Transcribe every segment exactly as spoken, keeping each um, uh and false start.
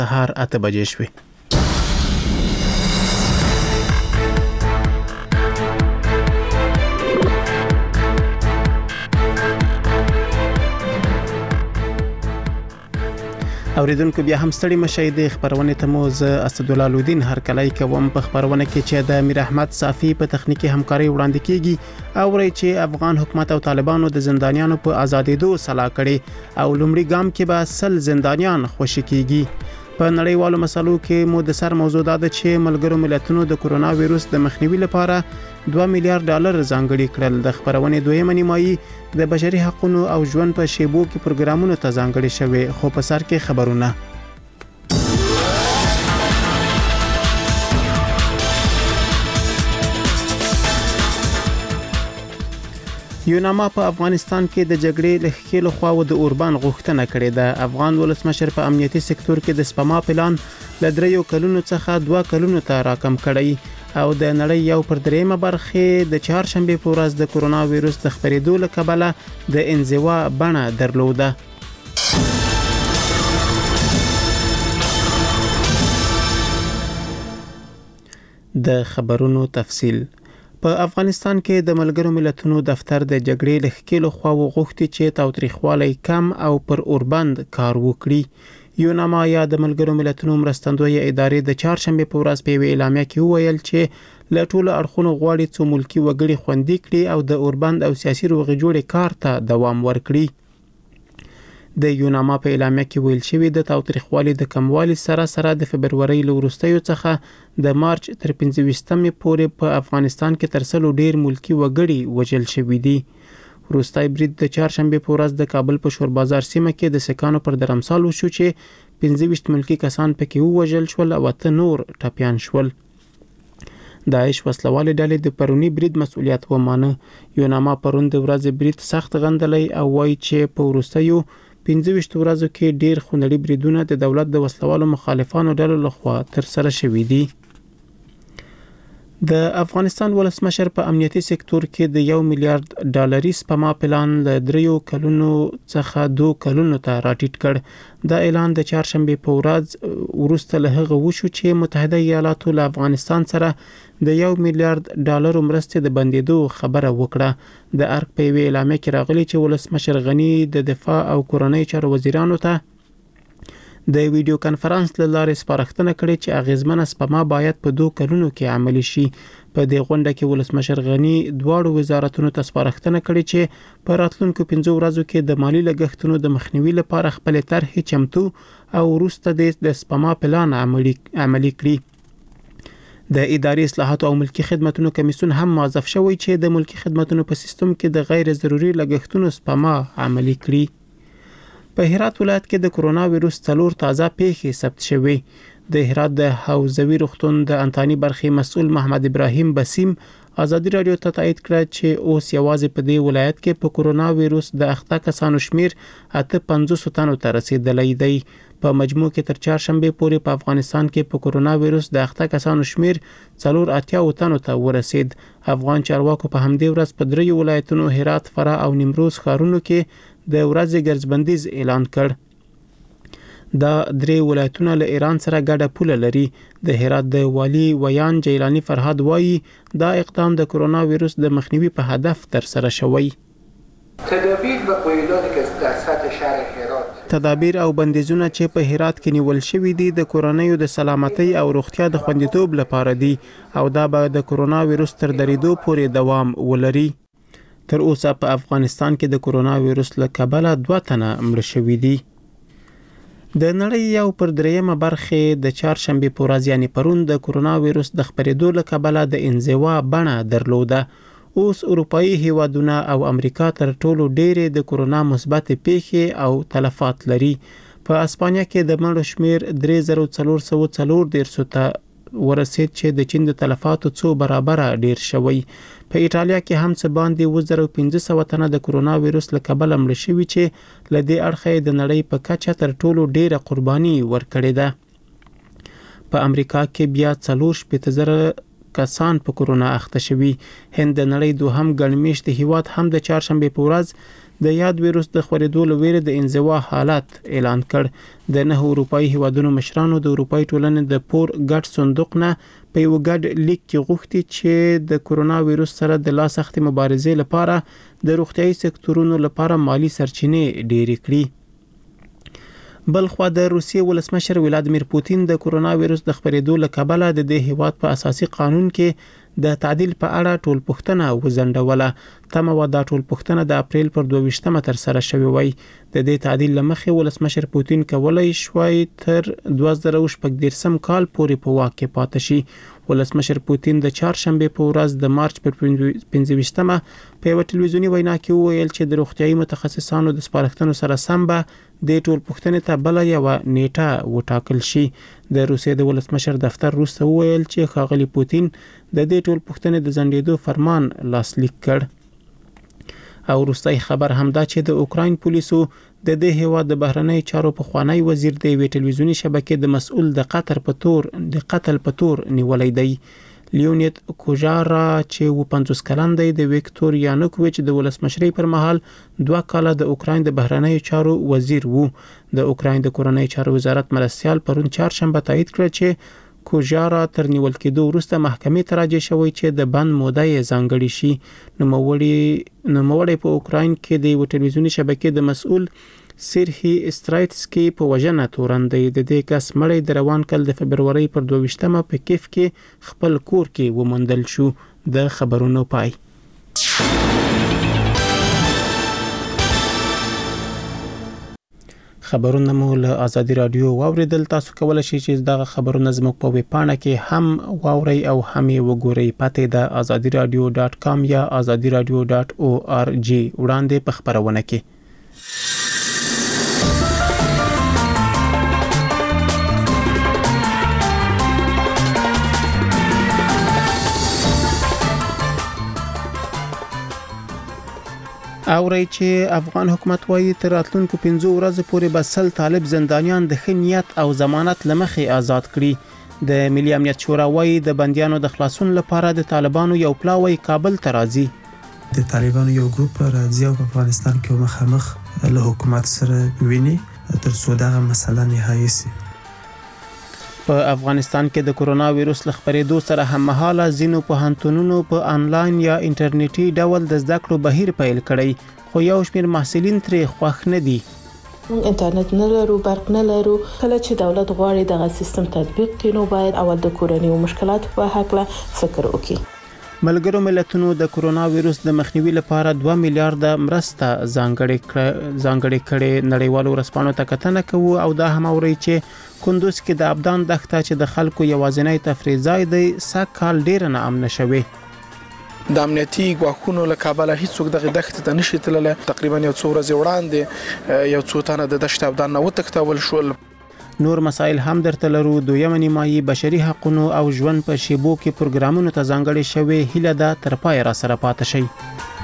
سهار اته بجې شوې. اوریدونکو بیا هم ستړي مشئ د خبرونه ته مو ز اسدالله لودین هر کله کوم په خبرونه کې چې د امیر احمد صافی په تخنیکی همکاري وړاندې کیږي او ورې چې افغان حکومت او طالبانو د زندانیانو په آزادېدو سلا کړي او لومړی ګام کې به سل زندانیان خوشی کیږي. په نړیوالو مسلو کې مو د سر موضوع ده چې ملګرو ملتونو د کورونا وایروس د مخنیوي لپاره دوه میلیارډ ډالر ځانګړي کړل. د خبرونه دویمه نیمایي د بشري حقوقو او ژوند په شیبو کې پروګرامونو ته ځانګړي شوی. خو په سر کې خبرونه. یوناما په افغانستان کې د جګړې له خېلو خواو د اوربان غوښتنه کړې ده. افغان ولسمشر په امنیتي سکتور کې د سپما پلان ل دریو کلونو څخه دوه کلونو ته راکم کړی او د نړۍ یو پر دریمه برخه د چهارشنبه په ورځ د کورونا وایروس د خپرېدو له کبله د انزوا بڼه درلوده. د خبرونو تفصیل. په افغانستان کې د ملګرو ملتونو دفتر د جګړې له خېلو خواو غوښتي چې تاوتریخوالی کم او پر اوربند کار وکړي. یوناما یا د ملګرو ملتونو مرستندوی ادارې د چهارشنبه په ورځ په اعلامیه کې وویل چې له ټولو اړخونو غواړي څو ملکی وګړي خوندي کړي او د اوربند او سیاسي روغې جوړې کار ته دوام ورکړي. د یوناما په اعلامیه کې ویل شوی د تاوتریخوالي د کموالي سره سره د فبرवरी له وروستیو څخه د مارچ تر پنځه ویشتمې پورې په افغانستان کې تر سلو ډیر ملکی وګړي وژل شوی دي. وروستای برید د چهارشنبه په ورځ د کابل په شور بازار سیمه کې د سکانو پر درمسال وشو چې پنځه ویشت ملکی کسان پکې وژل شول او اته نور ټپيان شول. داعش وسلوالې ډلې د پرونی برید مسؤلیت ومانه. یوناما پرون د ورځې برید سخت غندلی او وایي چې په وروستیو پنځه ویشت ورځو کې ډیر خونړي بریدونه د دولت د وسلوالو مخالفانو ډلو لخوا تر سره شوي دي. د افغانستان ولسمشر په امنیتي سکتور کې د یو میلیارډ ډالري سپما پلان له دریو کلونو څخه دوه کلونو ته راټیټ کړ. دا اعلان د چهارشنبه په ورځ وروسته له هغه وشو چې متحده ایالاتو له افغانستان سره د یو میلیارډ ډالر مرستې د بندیدو خبره وکړه. د ارګ په وی اعلامیه کې راغلی چې ولسمشر غنی د دفاع او کورنۍ چارو وزیرانو ته د ویډیو کانفرنس له لارې سپارښتنه کړې چې اغیزمنه سپما باید په دوه کلونو کې عملي شي. په دې غونډه کې ولسمشر غنی دواړو وزارتونو ته سپارښتنه کړې چې په راتلونکو پنځو ورځو کې د مالی لګښتونو د مخنیوي لپاره خپل طرحې چمتو او وروسته د سپما پلان عملي عملي کړي. د اداري اصلاحاتو او ملکی خدماتو کمیسیون هم موظف شوی چې د ملکی خدماتو په سیستم کې د غیر ضروري لګښتونو سپما عملي کړي. په هرات ولایت کې د کورونا وایروس څلور تازه پیښې ثبت شوې. د هرات د حوزوي روغتون د انتاني برخې مسؤل محمد ابراهیم بسیم ازادي رادیو ته تایید کړ چې اوس یوازې په دې ولایت کې په کورونا وایروس د اخته کسانو شمیر اته پنځوس تنو ته رسیدلی دی. په مجموع کې تر چهارشنبه پورې په افغانستان کې په کورونا وایروس د اخته کسانو شمیر څلور اتیا تنو ته ورسید. افغان چارواکو په همدې ورځ په دریو ولایتونو هرات، فراه او نیمروز ښارونو کې د ورځې ګرځبندیز اعلان کړ. دا درې ولایتونه له ایران سره ګډه پوله لري. د هرات د والی ویان جیلانی فرهاد وایي دا اقدام د کورونا وایروس د مخنیوي په هدف تر سره شوی. تدابیر و قیوداتی که در سطح شهر هرات تدابیر او بندیزونه چې په هرات کې نیول شوي دي د کورنیو د سلامتۍ او روغتیا د خوندیتوب لپاره دي او دا به د کورونا وایروس تر درېدو پورې دوام ولري. تر اوسه په افغانستان کې د کورونا وایروس له کبله دوه تنه مړه شوي دي. د نړۍ یو پر دریمه برخه د چهارشنبه په ورځ یعنی پرون د کورونا وایروس د خپرېدو له کبله د انزوا بڼه درلوده. اوس اروپאי هیوادونه او امریکا تر ټولو ډېرې د کورونا مثبت پیښې او تلفات لري. په اسپانیا کې د مړو شمیر درې زره څلور سوه څلور دیرش ته ورسید چې د چین د تلفاتو څو برابره ډیر شوی. په ایټالیا کې هم څه باندې اووه زره پنځه سوه تنه د کورونا وایروس له کبله مړه شوي چې له دې اړخه د نړۍ په کچه تر ټولو ډیره قرباني ورکړې ده. په امریکا کې بیا څلور شپېته زره کسان په کورونا اخته شوي. هند د نړۍ دوهم ګڼ مېشته هیواد هم د چهارشنبه په ورځ د یاد ویروس د خورېدو له ویرې د انزوا حالت اعلان کړ. د نه اروپایي هیوادونو مشرانو د اروپایي ټولنې د پور ګډ صندوق نه په یو ګډ لیک کې غوښتي چې د کورونا ویروس سره د لا سختې مبارزې لپاره د روغتیايي سکتورونو لپاره مالی سرچینې ډېرې کړي. بلخوا د روسیې ولسمشر ولادیمیر پوتین د کورونا ویروس د خپرېدو له کبله د دې هیواد په اساسي قانون کې د تعدیل په اړه ټول پوښتنه وزندوله. تمه و دا ټول پوښتنه د اپریل پر دوه ویشتمه تر سره شوې وای. د دې تعدیل لمخې ولسمشر پوتین کولای شوی تر دوه زره شپږ دېرشم کال پورې په واک کې پاتې شي. ولسمشر پوتین د چهارشنبه په ورځ د مارچ پر پنځه ویشتمه په یو ټلویزیونی وینا کې وویل چې د روغتیايي متخصصانو د سپارښتنو سره سم به د ټول پوښتنې ته بل یو نیټه وټاکل شي. د روسیې د ولسمشر دفتر وروسته وویل چې ښاغلي پوتین د دې ټول پوښتنې د ځنډېدو فرمان لاسلیک کړ. او وروستی خبر همدا چې د اوکراین پولیسو د دې هیواد د بهرنی چارو پخوانی وزیر د یوې ټلویزیوني شبکې د مسؤل د قطر په تور د قتل په تور نیولې دی. لیونید کوژارا چې و پنځوس کلن دی د ویکتور یانوکویچ د ولسمشرۍ پر مهال دوه کاله د اوکراین د بهرنی چارو وزیر وو. د اوکراین د کورنۍ چارو وزارت مرستيال پرون چهارشنبه تایید کړ چې کوژارا تر نیول کېدو وروسته محکمې ته راجع شوی چې د بند موده یې ځانګړې شي. نوموړی نوموړی په اوکراین کې د یو ټلویزیوني شبکې د مسؤل سیرهی استرایتسکی په وژنه تورن دی. د دې کس مړی د روان کال د فبرورۍ پر دوه ویشتمه په کیف کې خپل کور کې وموندل شو. د خبرونو پای. خبرونه مو له ازادي رادیو واوریدل. تاسو کولای شئ چې دغه خبرونه زموږ په ویب پاڼه کې هم واورئ او هم یې وګورئ. پته د azadi radio dot com یا azadi radio dot org وړاندې په خبرونه کې. اوري چې افغان حکومت وايي تر راتلونکو پنځو ورځې پورې به سل طالب زندانیان د ښه نیت او ضمانت لمخې آزاد کړي. د ملي امنیت شورا وايي د بنديانو د خلاصون لپاره د طالبانو یو پلاوی کابل ته راځي. د طالبانو یو ګروپ راځي او په افغانستان کې مخامخ له حکومت سره ویني تر څو دا مسله نهایی شي. په افغانستان کې د کورونا وایروس له خپرېدو سره هممهاله ځینو پوهنتونونو په انلاین یا انټرنیټي ډول د زده کړو بهیر پیل کړی، خو یو شمېر محصلین ترې خوښ نه دي. انټرنیټ نه لرو، برق نه لرو. کله چې دولت غواړي دغه سیستم تطبیق کړي نو باید اول د کورنیو مشکلاتو په حق له فکر وکړي. ملګرو ملتونو د کورونا وایروس د مخنیوي لپاره دوه میلیارډ مرسته ځانګړې کړې ځانګړې کړې. نړیوالو ورسپانو ته کتنه کوي او دا هم اوري چې کندوز کې د ابدان دښته چې د خلکو یوازینی تفریح ځای دی سږ کال ډیر نه امن شوي. د امنیتي ګواښونو له کبله هیڅوک دغه دښتې ته نشي تللی. تقریبا یو څو ورځې وړاندې یو څو تنه د دشت ابدان نه وتښتول شول. نور مسائل هم درته لرو. دویمه نیمایي بشري حقوقو او ژوند په شیبو کې پروګرامونو ته ځانګړي شوی. هیله ده تر پای را سره پاتې شي.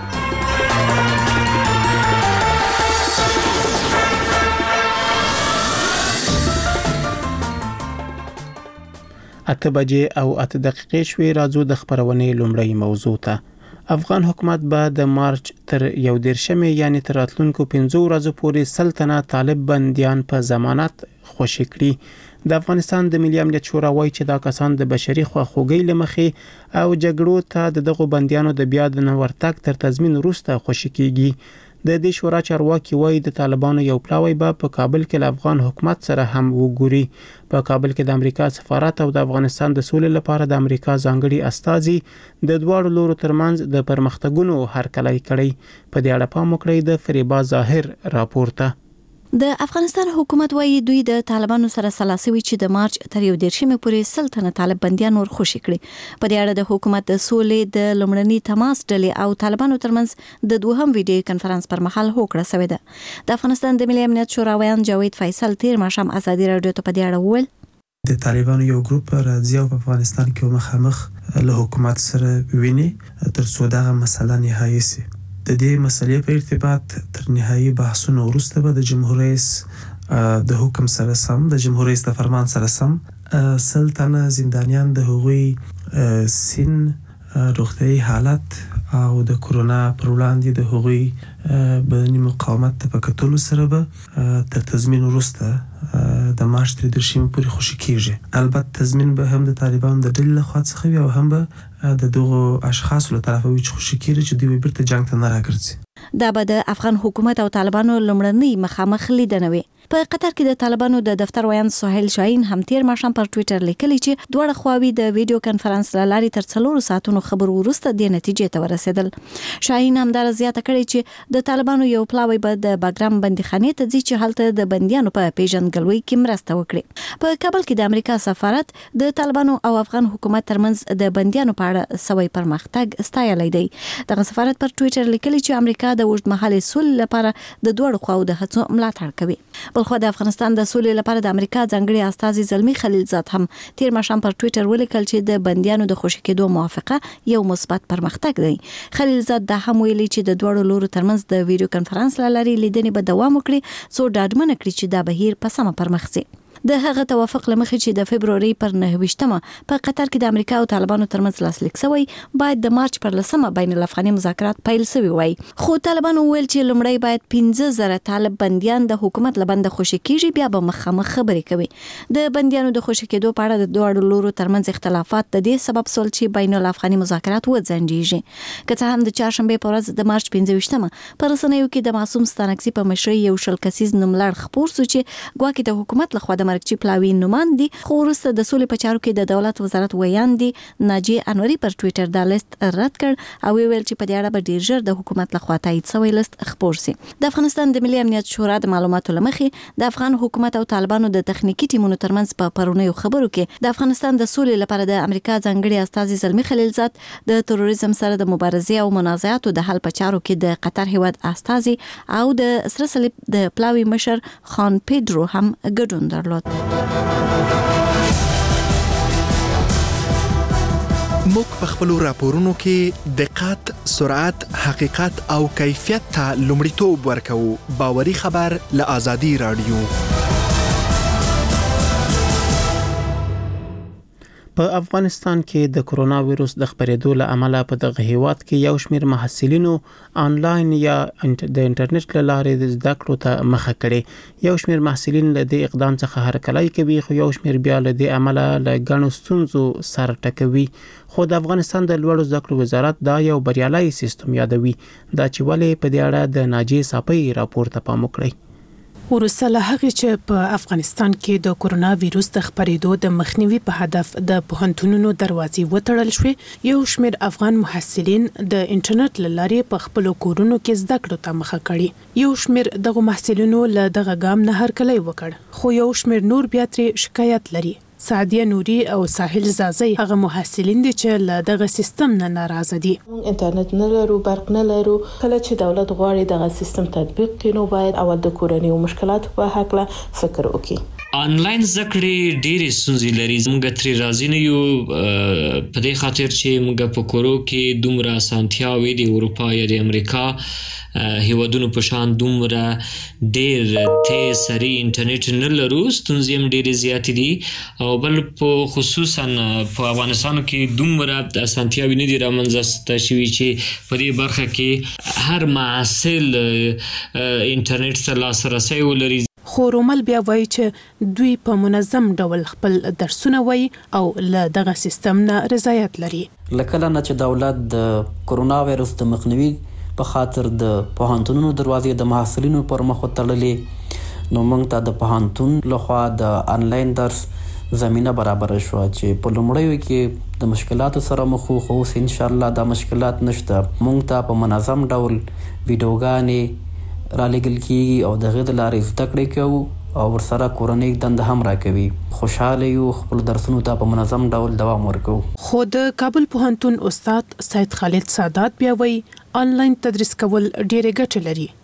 اته بجې او اته دقیقې شوې. راځو د خبرونې لومړی موضوع ته. افغان حکومت به د مارچ تر یو دیرشمې یعنی تر راتلونکو پنځو ورځو پورې سلطنه طالب بنديان په ضمانت خوشی کړي. د افغانستان د ملي امنیت شورا وايي چې دا کسان د بشري خواخوږۍ لمخې او جګړو ته د دغو بنديانو د بیا د ورتګ تر تضمین وروسته خوشی کیږي. د دې شورا چارواکي وايي د طالبانو یو پلاوی به په کابل کې له افغان حکومت سره هم وګوري. په کابل کې د امریکا سفارت او د افغانستان د سولې لپاره د امریکا ځانګړي استازي د دواړو لورو ترمنځ د پرمختګونو هرکلی کړی. په دې اړه پام وکړئ د فریبا ظاهر راپورته. د افغانستان حکومت وايي دوی د طالبانو سره سلاسوي چې د مارچ تر یو دیرشمې پورې سلطنه طالب بنديان ور خوشی کړي. په دې اړه د حکومت د سولې د لمړني تماس ډلې او طالبانو ترمنځ د دوهم ویډیو کانفرنس پر مهال هوکړه شوې ده. د افغانستان د ملي امنیت شورا ویان جاوید فیصل تیر ماښام ازادي رادیو ته په دې اړه وویل د طالبانو یو ګروپ راځي او په افغانستان کې مخامخ له حکومت سره ویني تر څو دا مسله نهایی شي. د دې مسلې په ارتباط تر نهایی بحثونو وروسته به د جمهور رئیس د حکم سره سم د جمهور رئیس د فرمان سره سم سلطنه زندانیان د هغوی سن، روغتیايي حالت او د کورونا پر وړاندې د هغوی بدني مقاومت ته په کتلو سره به تر تضمین وروسته د مارچ تر دېرشمې پورې خوشي کیږي. البته تضمین به هم د طالبانو د ډلې لخوا څخه وي او هم به د دغو اشخاصو له طرفه وي چې خوشي کیږي چې دوی بیرته جنګ ته نه راګرځي. دا به د افغان حکومت او طالبانو لومړنۍ مخامخ لیدنه وي. په قطر کې د طالبانو د دفتر ویاند سهیل شاهین هم تیر ماښام پر ټوئیټر لیکلی چې دواړه خواوې د ویډیو کانفرنس له لارې تر څلورو ساعتونو خبرو وروسته د نتیجې ته ورسېدل. شاهین هم دا زیاته کړې چې د طالبانو یو پلاوی به د باګرام بندیخانې ته ځي چې هلته د بندیانو په پیژندګلوي کې مرسته وکړي. په کابل کې د امریکا سفارت د طالبانو او افغان حکومت ترمنځ د بندیانو په اړه سوي پرمختګ ستایلی دی. دغه سفارت پر ټوئیټر لیکلی چې امریکا د اوږدمهالې سولې لپاره د دوړو خواو د هڅو ملاتړ کوي. بلخو د افغانستان د سولې لپاره د امریکا ځانګړي استازي زلمی خلیلزاد هم تیر ماښام پر ټوئیټر ولیکل چې د بندیانو د خوشي کېدو موافقه یو مثبت پرمختګ دی. خلیلزاد دا هم ویلي چې د دوړو لورو ترمنځ د ویډیو کانفرنس له لارې لیدنې به دوام وکړي څو ډاډمنه کړي چې دا بهیر په سمه پرمخ ځي. د هغه توافق لمخې چې د فبروري پر نهه ویشتمه په قطر کې د امریکا او طالبانو ترمنځ لاسلیک شوی باید د مارچ پر لسمه بین الافغاني مذاکرات پیل شوي وای. خو طالبانو ویل چې لومړی باید پنځه زره طالب بنديان د حکومت لبند خوشي کیږي بیا به مخامخ خبرې کوي. د بنديانو د خوشي کېدو په اړه د دوه لورو ترمنځ اختلافات د دې سبب سول چې بین الافغاني مذاکرات وځنډیږي. که څه هم د چهارشنبه په ورځ د مارچ پنځه ویشتمه پر رسنیو کې د معصوم ستانکسي په مشرۍ یو شل کسیز نوملړ خپور شو چې ګواکې د حکومت لخوا د مرکزي پلاوی نوماندي خو وروسته د سولې په چارو کې د دولت وزارت ویاندي ناجیه انوري پر ټوئیټر دا لیست رد کړ او ویل چې په دې اړه به ډیر ژر د حکومت لخوا تایید شوی لیست خپور شي. د افغانستان د ملي امنیت شورا د معلوماتو لمخې د افغان حکومت او طالبانو د تخنیکی ټیمونو ترمنځ په پرونیو خبرو کې د افغانستان د سولې لپاره د امریکا ځانګړي استازي زلمی خلیلزاد د تروریزم سره د مبارزې او منازعاتو د حل په چارو کې د قطر هیواد استازي او د سره صلیب د پلاوی مشر خان پیدرو هم ګډون درلود. موږ په خپل راپورونو کې دقت، سرعت، حقیقت او کیفیت ته لومړیتوب ورکوو. باوري خبر له آزادي رادیو. په افغانستان کې د کرونا وایروس د خپرېدو له امله په دغه هیواد کې یو شمېر محصلینو آنلاین یا د انټرنیټ له لارې د زده کړو ته مخه کړې. یو شمېر محصلین له دې اقدام څخه هرکلی کوي خو یو شمېر بیا له دې امله له ګڼو ستونزو سر ټکوي. خو د افغانستان د لوړو زده کړو وزارت دا یو بریالي سیستم یادوي. دا چې ولې په دې اړه د ناجیه صافی راپور ته پام وکړي. ورسره له هغه چې په افغانستان کې د کورونا وایروس د خپرېدو د مخنیوي په هدف د پوهنتونونو دروازې وتړل شوې، یو شمېر افغان محصلین د انټرنیټ له لارې په خپل کورونو کې زده کړو ته مخه کړي. یو شمېر دغه محصلینو له دغه ګام نه هرکلی وکړ، خو یو شمېر نور بیا ترې شکایت لري. سعدیه نوري او ساحل زازي هغه محصلین دي چې له دغه سیستم نه ناراضه دي. انټرنیټ نه لرو، برق نه لرو. کله چې دولت غواړي دغه سیستم تطبیق کړي نو باید اول د کورنۍ مشکلات په حق له فکر وکړي. آنلاین زکړې ډېرې ستونزې لري. موږ ترې راضي نه یو په دې خاطر چې موږ په کورو کې دومره اسانتیاوې د اروپا یا د امریکا هیوادونو په شان دومره ډېر تیز سریع انټرنیټ نه لرو. ستونزې هم ډېرې زیاتې دي او بل په خصوصا په افغانستان کې دومره اسانتیاوې نه دي رامنځته شوي چې په دې برخه کې هر محصل انټرنیټ ته لاسرسی ولري. خو رومل بیا وایي چې دوی په منظم ډول خپل درسونه وایي او له دغه سیستم نه رضایت لري. لکه نه چې دولت د کورونا وایروس د مخنیوي په خاطر د پوهنتونونو دروازې د محصلینو پر مخ وتړلې، نو موږ ته د پوهنتون لخوا د انلاین درس زمينه برابر شو چې په لومړیو کې د مشکلاتو سره مخ خو اوس ان شاء الله دا مشکلات نشته. موږ ته په منظم ډول ویډیوګانې را لګل کیږي او دغه د لارې زده کړې کوو او ورسره کورنۍ دنده هم راکوي. خوشاله یو خپل درسونو ته په منظم ډول دوام ورکوو. خو د کابل پوهنتون استاد سید خالد سادات بیا وایي آنلاین تدریس کول ډېرې ګټې لري.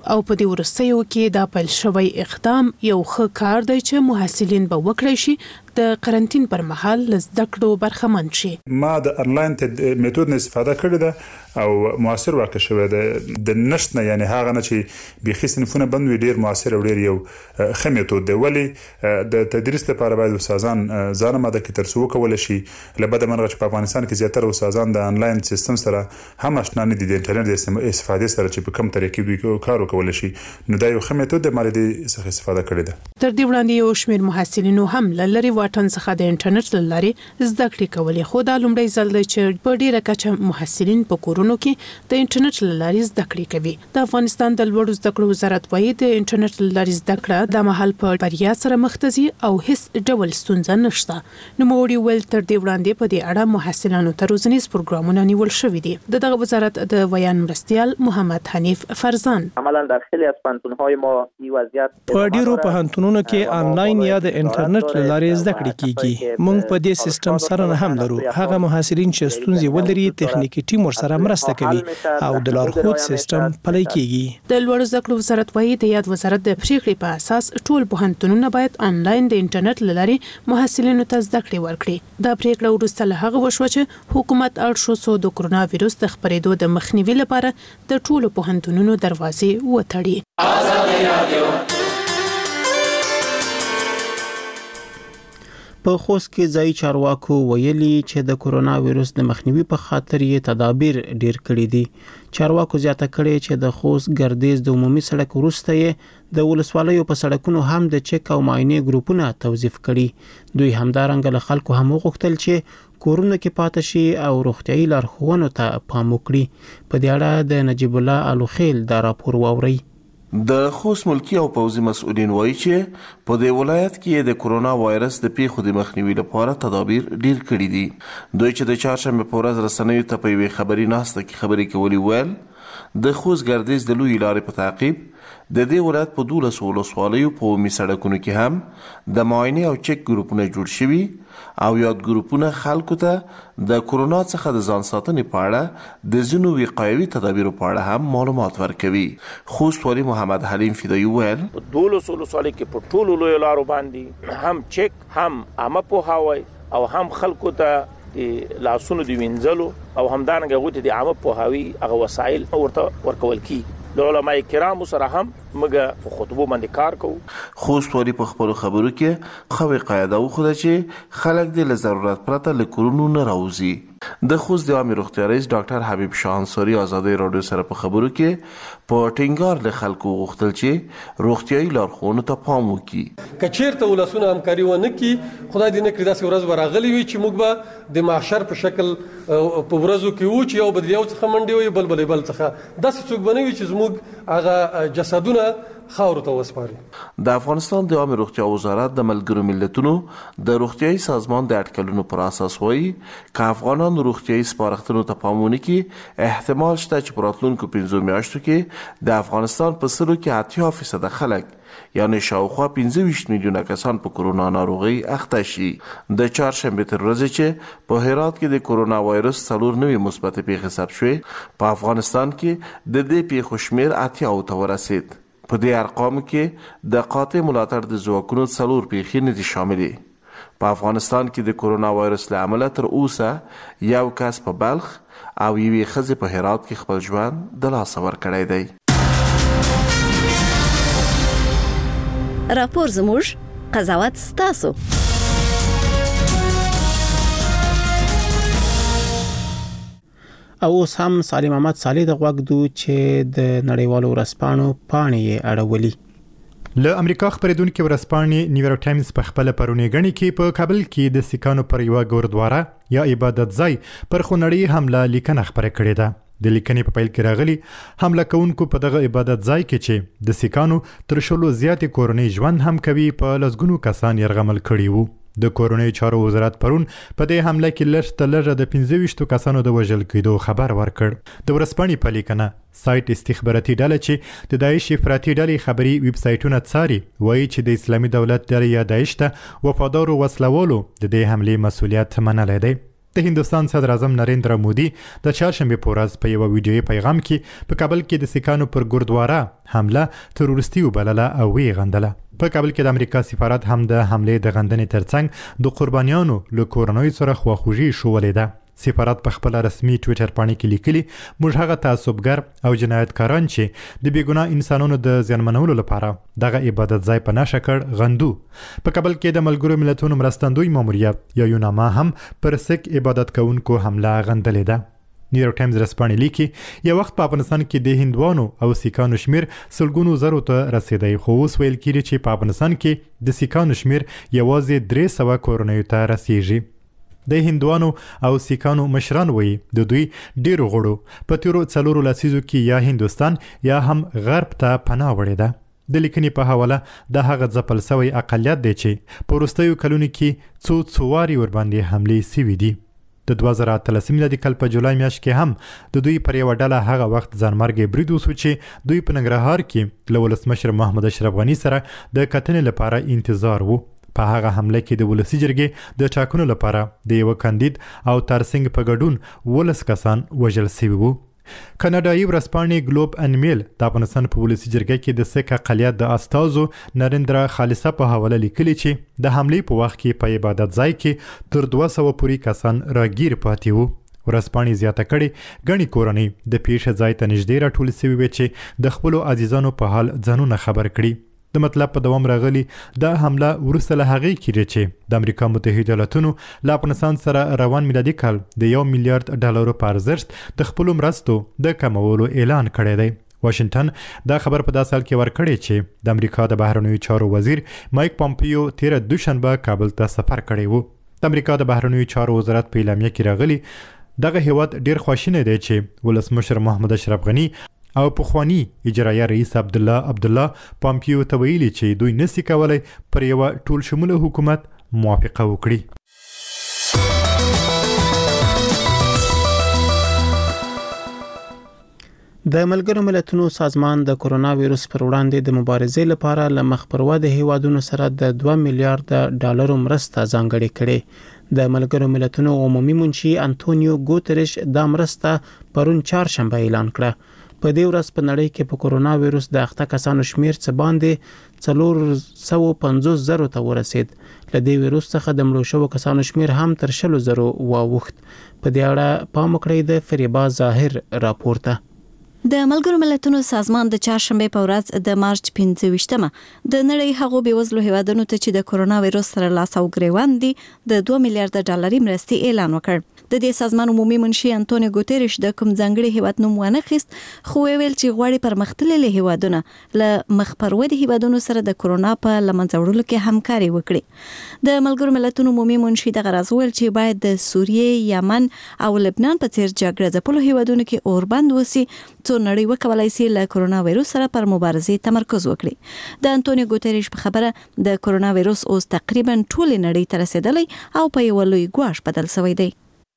او په دې ورستیو کې دا پیل شوی اقدام یو ښه کار دی چې محصلین به وکړي شي د قرنټین پر مهال زده کړو برخمن شي. ما د انلاین میتود نه استفاده کړې ده او موثر واقع شوی ده د نشت نه، یعنی هغه نه چې بيخي صنفونه بند وي، ډیر موثر او ډیر یو ښه میتود دی. ولی د تدریس لپاره باید استادان ځان ماده کې ترسو کول شي. لبد منغه چې په افغانستان کې زیاتره استادان د انلاین سیستم سره هم آشنا نه دي، د انټرنیټ د استفادې سره چې په کوم طریقې دوی کار وکول شي. نو دا یو ښه میتود دی، مالي څخه استفاده کړې ده. تر دې وړاندې یو شمېر محصلینو هم لری واټن څخه د انټرنیټ لارې زده کړې کولې، خو دا لومړی ځل دی چې په ډیره کچه محصلین په کورونو کې د انټرنیټ لارې زده کړې کوي. د افغانستان د لوړو زده کړو وزارت وايي د انټرنیټ لارې زده کړه د مهال په بریا سره مخ ته ځي او هیڅ ډول ستونزه نشته. نو موړي ول تر دې وړاندې په دې اړه محصلانو ته روزنیز پروګرامونه نیول شوي دي. دغه وزارت د ویان مرستیال محمد حنیف فرزان عملاً در خیلی از پانتون‌های ما این وضعیت په ډیرو پوهنتونونو کې آنلاین یا د انټرنیټ لارې زده کړې کیږي. موږ په دې سیستم سره نه هم لرو. هغه محصلین چې ستونزې ولري تخنیکی ټیم ورسره مرسته کوي او د لارښود سیستم پلی کیږي. د لوړو زده کړو وزارت وايي د یاد وزارت د پریکړې په اساس ټول پوهنتونونه باید آنلاین د انټرنیټ لارې محصلینو ته زده کړې ورکړي. دا پریکړه وروسته له هغه وشوه چې حکومت اړ شو څو د کرونا وایرس د خپرېدو د مخنیوي لپاره د ټولو پوهنتونونو دروازې وتړي. په خوست کې ځای چارواکو ویلي چې د کرونا وایرس د مخنیوي په خاطر یې تدابیر ډیر کړي دي. چارواکو زیاته کړي چې د خوست ګردیز د عمومي سړک وروسته یې د ولسوالیو په سړکونو هم د چک او معاینې ګروپونه توظیف کړي. دوی همدارنګه له خلکو هم وغوښتل چې کورونه کې پاتې شي او روغتيایي لارښوونو ته پام وکړي. په دې اړه د نجیب الله الوخیل دا راپور واوري. د خوست ملکی او پوځي مسؤلین وایي چې په دې ولایت کې د کرونا وایرس د پیښو د مخنیوي لپاره تدابیر ډیر کړي دي. دوی چې د چهارشنبه په ورځ رسنیو ته په یوې خبري ناسته کې خبرې کولې ویل د خوست ګردیز د لوی لارې په تعقیب د دې ولایت په دولس ولسوالیو په عمومي سړکونو کې هم د معاینې او چک ګروپونه جوړ شوي او یاد ګروپونه خلکو ته د کرونا څخه د ځان ساتنې په اړه د ځینو وقایوي تدابیرو په اړه هم معلومات ورکوي. خوست والي محمد حلیم فدایي ویل په دولس ولسوالیو کې په ټولو لویو لارو باندې هم چک هم عامه پوهاوی او هم خلکو ته د لاسونو د وینځلو او همدارنګه غوته د عامه پوهاوی هغه وسایل ورته ورکول کی. د علماء کرامو سره هم موږ په خطبو باندې کار کوو. خوست والي په خپل خبرو کې خو قاعده وخوده چې خلک د ضرورت پرته له کورونو نه راوځي. د خوست د عامه روغتیا رئیس ډاکټر حبیب شاه انصاری ازادي رادیو سره په خبرو کې په ټینګار له خلکو غوښتل چې روغتيایي لارښوونو ته پام وکړي. کچیرته ولسونه همکاري ونه کی خدای دې نه کړی داسې ورځ ورغلی وي چې موږ به د محشر په شکل په ورځو کې و چې یو بدل یو څخه منډي وي بل بل بل څخه داسې څوک بنوي چې زموږ هغه جسدونه خاور ته وسپاري. د افغانستان د عامه روغتیا وزارت د ملګرو ملتونو د روغتيایي سازمان د اټکلونو پر اساس وایي چې افغانان روغتيایي سپارښتنو ته پام ونه کړي احتمال شته چې په راتلونکو پنځو میاشتو کې د افغانستان په سلو کې اتیا فیصد خلک یعنی شاوخوا پنځه ویشت میلیونه کسان په کرونا ناروغي اخته شي. د چهارشنبه تر ورځې چې په هرات کې د کرونا وایرس څلور نوي مثبت پیښې حساب شوې په افغانستان کې د دې پیښو شمیر اتیا ته ورسید. په دې ارقامو کې د قاطع ملاتړ د ځواکونو څلور پیښې نه دي شاملې. په افغانستان کې د کرونا وایرس له امله تر اوسه یو کس په بلخ او یوې ښځې په هرات کې خپل ژوند د لاسه ورکړی دی. راپور زموږ قضاوت ستاسو. او اوس هم سالم احمد صالح د غوږ دو چې د نړیوالو ورځپاڼو پاڼې اړولي. له امریکا خبرېدونکو ورځپاڼې نیویارک ټایمز په خپل پرونی غني کې په کابل کې د سکانو پر یو ګوردواره یا عبادت ځای پر خونړی حمله لیکنه خبره کړې ده. د لیکنې په پیل کې راغلي حمله کوونکو په دغه عبادت ځای کې چې د سکانو تر شلو زیاتې کورنۍ ژوند هم کوي په لسګونو کسان یرغمل کړي وو. د کورونی چارو وزارت پرون په دې حمله کې لږ تر لږه د پنځه ویشت کسانو د وژل کېدو خبر ورکړ. د ورځپاڼې په لیکنه سایت استخباراتي ډله چې د داعش افراطي ډلې خبري ویب سایټونه څاري وایي چې د اسلامي دولت ډلې یا داعش ته وفادارو وسلوالو د دې حملې مسؤلیت منلی دی. د هندستان صدر اعظم نریندرا مودي د چهارشنبه په ورځ په یو ویډیويي پیغام کې په کابل کې د سکانو پر ګوردواره حمله تروریستي وبلله او وی غندله. په کابل کې د امریکا سفارت هم د حملې د غندنې ترڅنګ د قربانیانو له کورنۍ سره خواخوږي شولې ده. سفارت په خپل رسمي ټوئیټر باندې کې لیکلي موږ هغه تعصبګر او جنایتکاران چې د بیګناه انسانانو د زیانمنولو لپاره دغه عبادت ځای په نشه کړ غندو. په کابل کې د ملګرو ملتونو مرستندوی ماموریت یا یوناما هم پر سک عبادت کوونکو حمله غندلې ده. نیویارک ټایمز رسپانې لیکي یو وخت په افغانستان کې د هندوانو او سیکانو شمیر سلګونو زرو ته رسیدای، خو اوس ویل کېږي چې په افغانستان کې د سیکانو شمیر یوازې درې سوه کورنیو ته رسیږي. د هندوانو او سیکانو مشران وایي د دوی ډیرو غړو په تیرو څلورو لسیزو کې یا هندوستان یا هم غرب ته پناه وړې ده. د لیکنې په حواله د هغه ځپل سوی اقلیت دی چې په وروستیو کلونو کې څو څواري ورباندې حملې سوي دي. د دوه زره اتلسم میلادي کال په جولای میاشت کې هم د دوی پر یوه ډله هغه وخت ځانمرګي برید وسو چې دوی په ننګرهار کې له ولسمشر محمد اشرف غني سره د کتنې لپاره انتظار وو. په هغه حمله کې د ولسی جرګې د ټاکنو لپاره د یو کاندید او ترڅنګ په ګډون ولس کسان وژل شوي وو. کاناډایي ورځپاڼې ګلوب ان میل د افغانستان په ولسی جرګه کې د سیک اقلیت د استازو نریندرا خالصه په حواله لیکلي چې د حملې په وخت کې په عبادت ځای کې تر دوه سوه پورې کسان راګیر پاتې وو. ورځپاڼې زیاته کړې ګڼې کورنۍ د پیښې ځای ته نږدې راټولې شوې وې چې د خپلو عزیزانو په حال ځانونه خبر کړي. د مطلب په دوام راغلی دا حمله وروسته له هغې کېږي چې د امریکا متحده ایالاتونو له افغانستان سره روان میلادي کال د یو میلیارډ ډالرو په ارزښت د خپلو مرستو د کمولو اعلان کړی دی. واشنگټن دا خبر په داسې حال کې ورکړی چې د امریکا د بهرنیو چارو وزیر مایک پامپیو تیره دوشنبه کابل ته سفر کړی وو. د امریکا د بهرنیو چارو وزارت په اعلامیه کې راغلی دغه هیواد ډیر خواشینی دی چې ولسمشر محمد اشرف غني او پخوانی اجرایه رئیس عبدالله عبدالله پامپیو ته ویلي چې دوی نسی کولای پر یو ټول شموله حکومت موافقه وکړي. د ملګرو ملتونو سازمان د کرونا وایرس پر وړاندې د مبارزې لپاره له مخ پر وده هیوادونو سره د دوه میلیارډ ډالرو مرسته ځانګړې کړې. د ملګرو ملتونو عمومي منشي انټونیو ګوتریش دا مرسته پرون چهارشنبه اعلان کړه. په دې ورځ په نړۍ کې په کرونا وایرس د اخته کسانو شمیر څه باندې څلور سوه پنځوس زرو ته ورسید. له دې وایرس څخه د مړو شوو کسانو شمیر هم تر شلو زرو واوښت. په دې اړه پام وکړئ د فریبا ظاهر راپور ته. د ملګرو ملتونو سازمان د چهارشنبه په ورځ د مارچ پنځه ویشتمه د نړۍ هغو بېوزلو هیوادونو ته چې د کرونا وایرس سره لاس او ګریوان دي د دوه میلیارډ ډالري مرستې اعلان وکړ. د دې سازمان عمومي منشي انټونیو ګوتریش د کوم ځانګړي هیواد نوم ونه خیست، خو ویل چې غواړي پرمختللي هیوادونه له مخ پر ودې هیوادونو سره د کرونا په لمنځه وړلو کې همکاري وکړي. د ملګرو ملتونو عمومي منشي دغه راز ویل چې باید د سوریې، یمن او لبنان په څیر جګړه ځپلو هیوادونو کې اوربند وسی څو نړۍ وکولای شي له کرونا وایرس سره پر مبارزې تمرکز وکړي. د انټونیو ګوتریش په خبره د کرونا وایرس اوس تقریبا ټول نړۍ ته رسیدلی او په یو لوی ګواښ بدل شوی دی.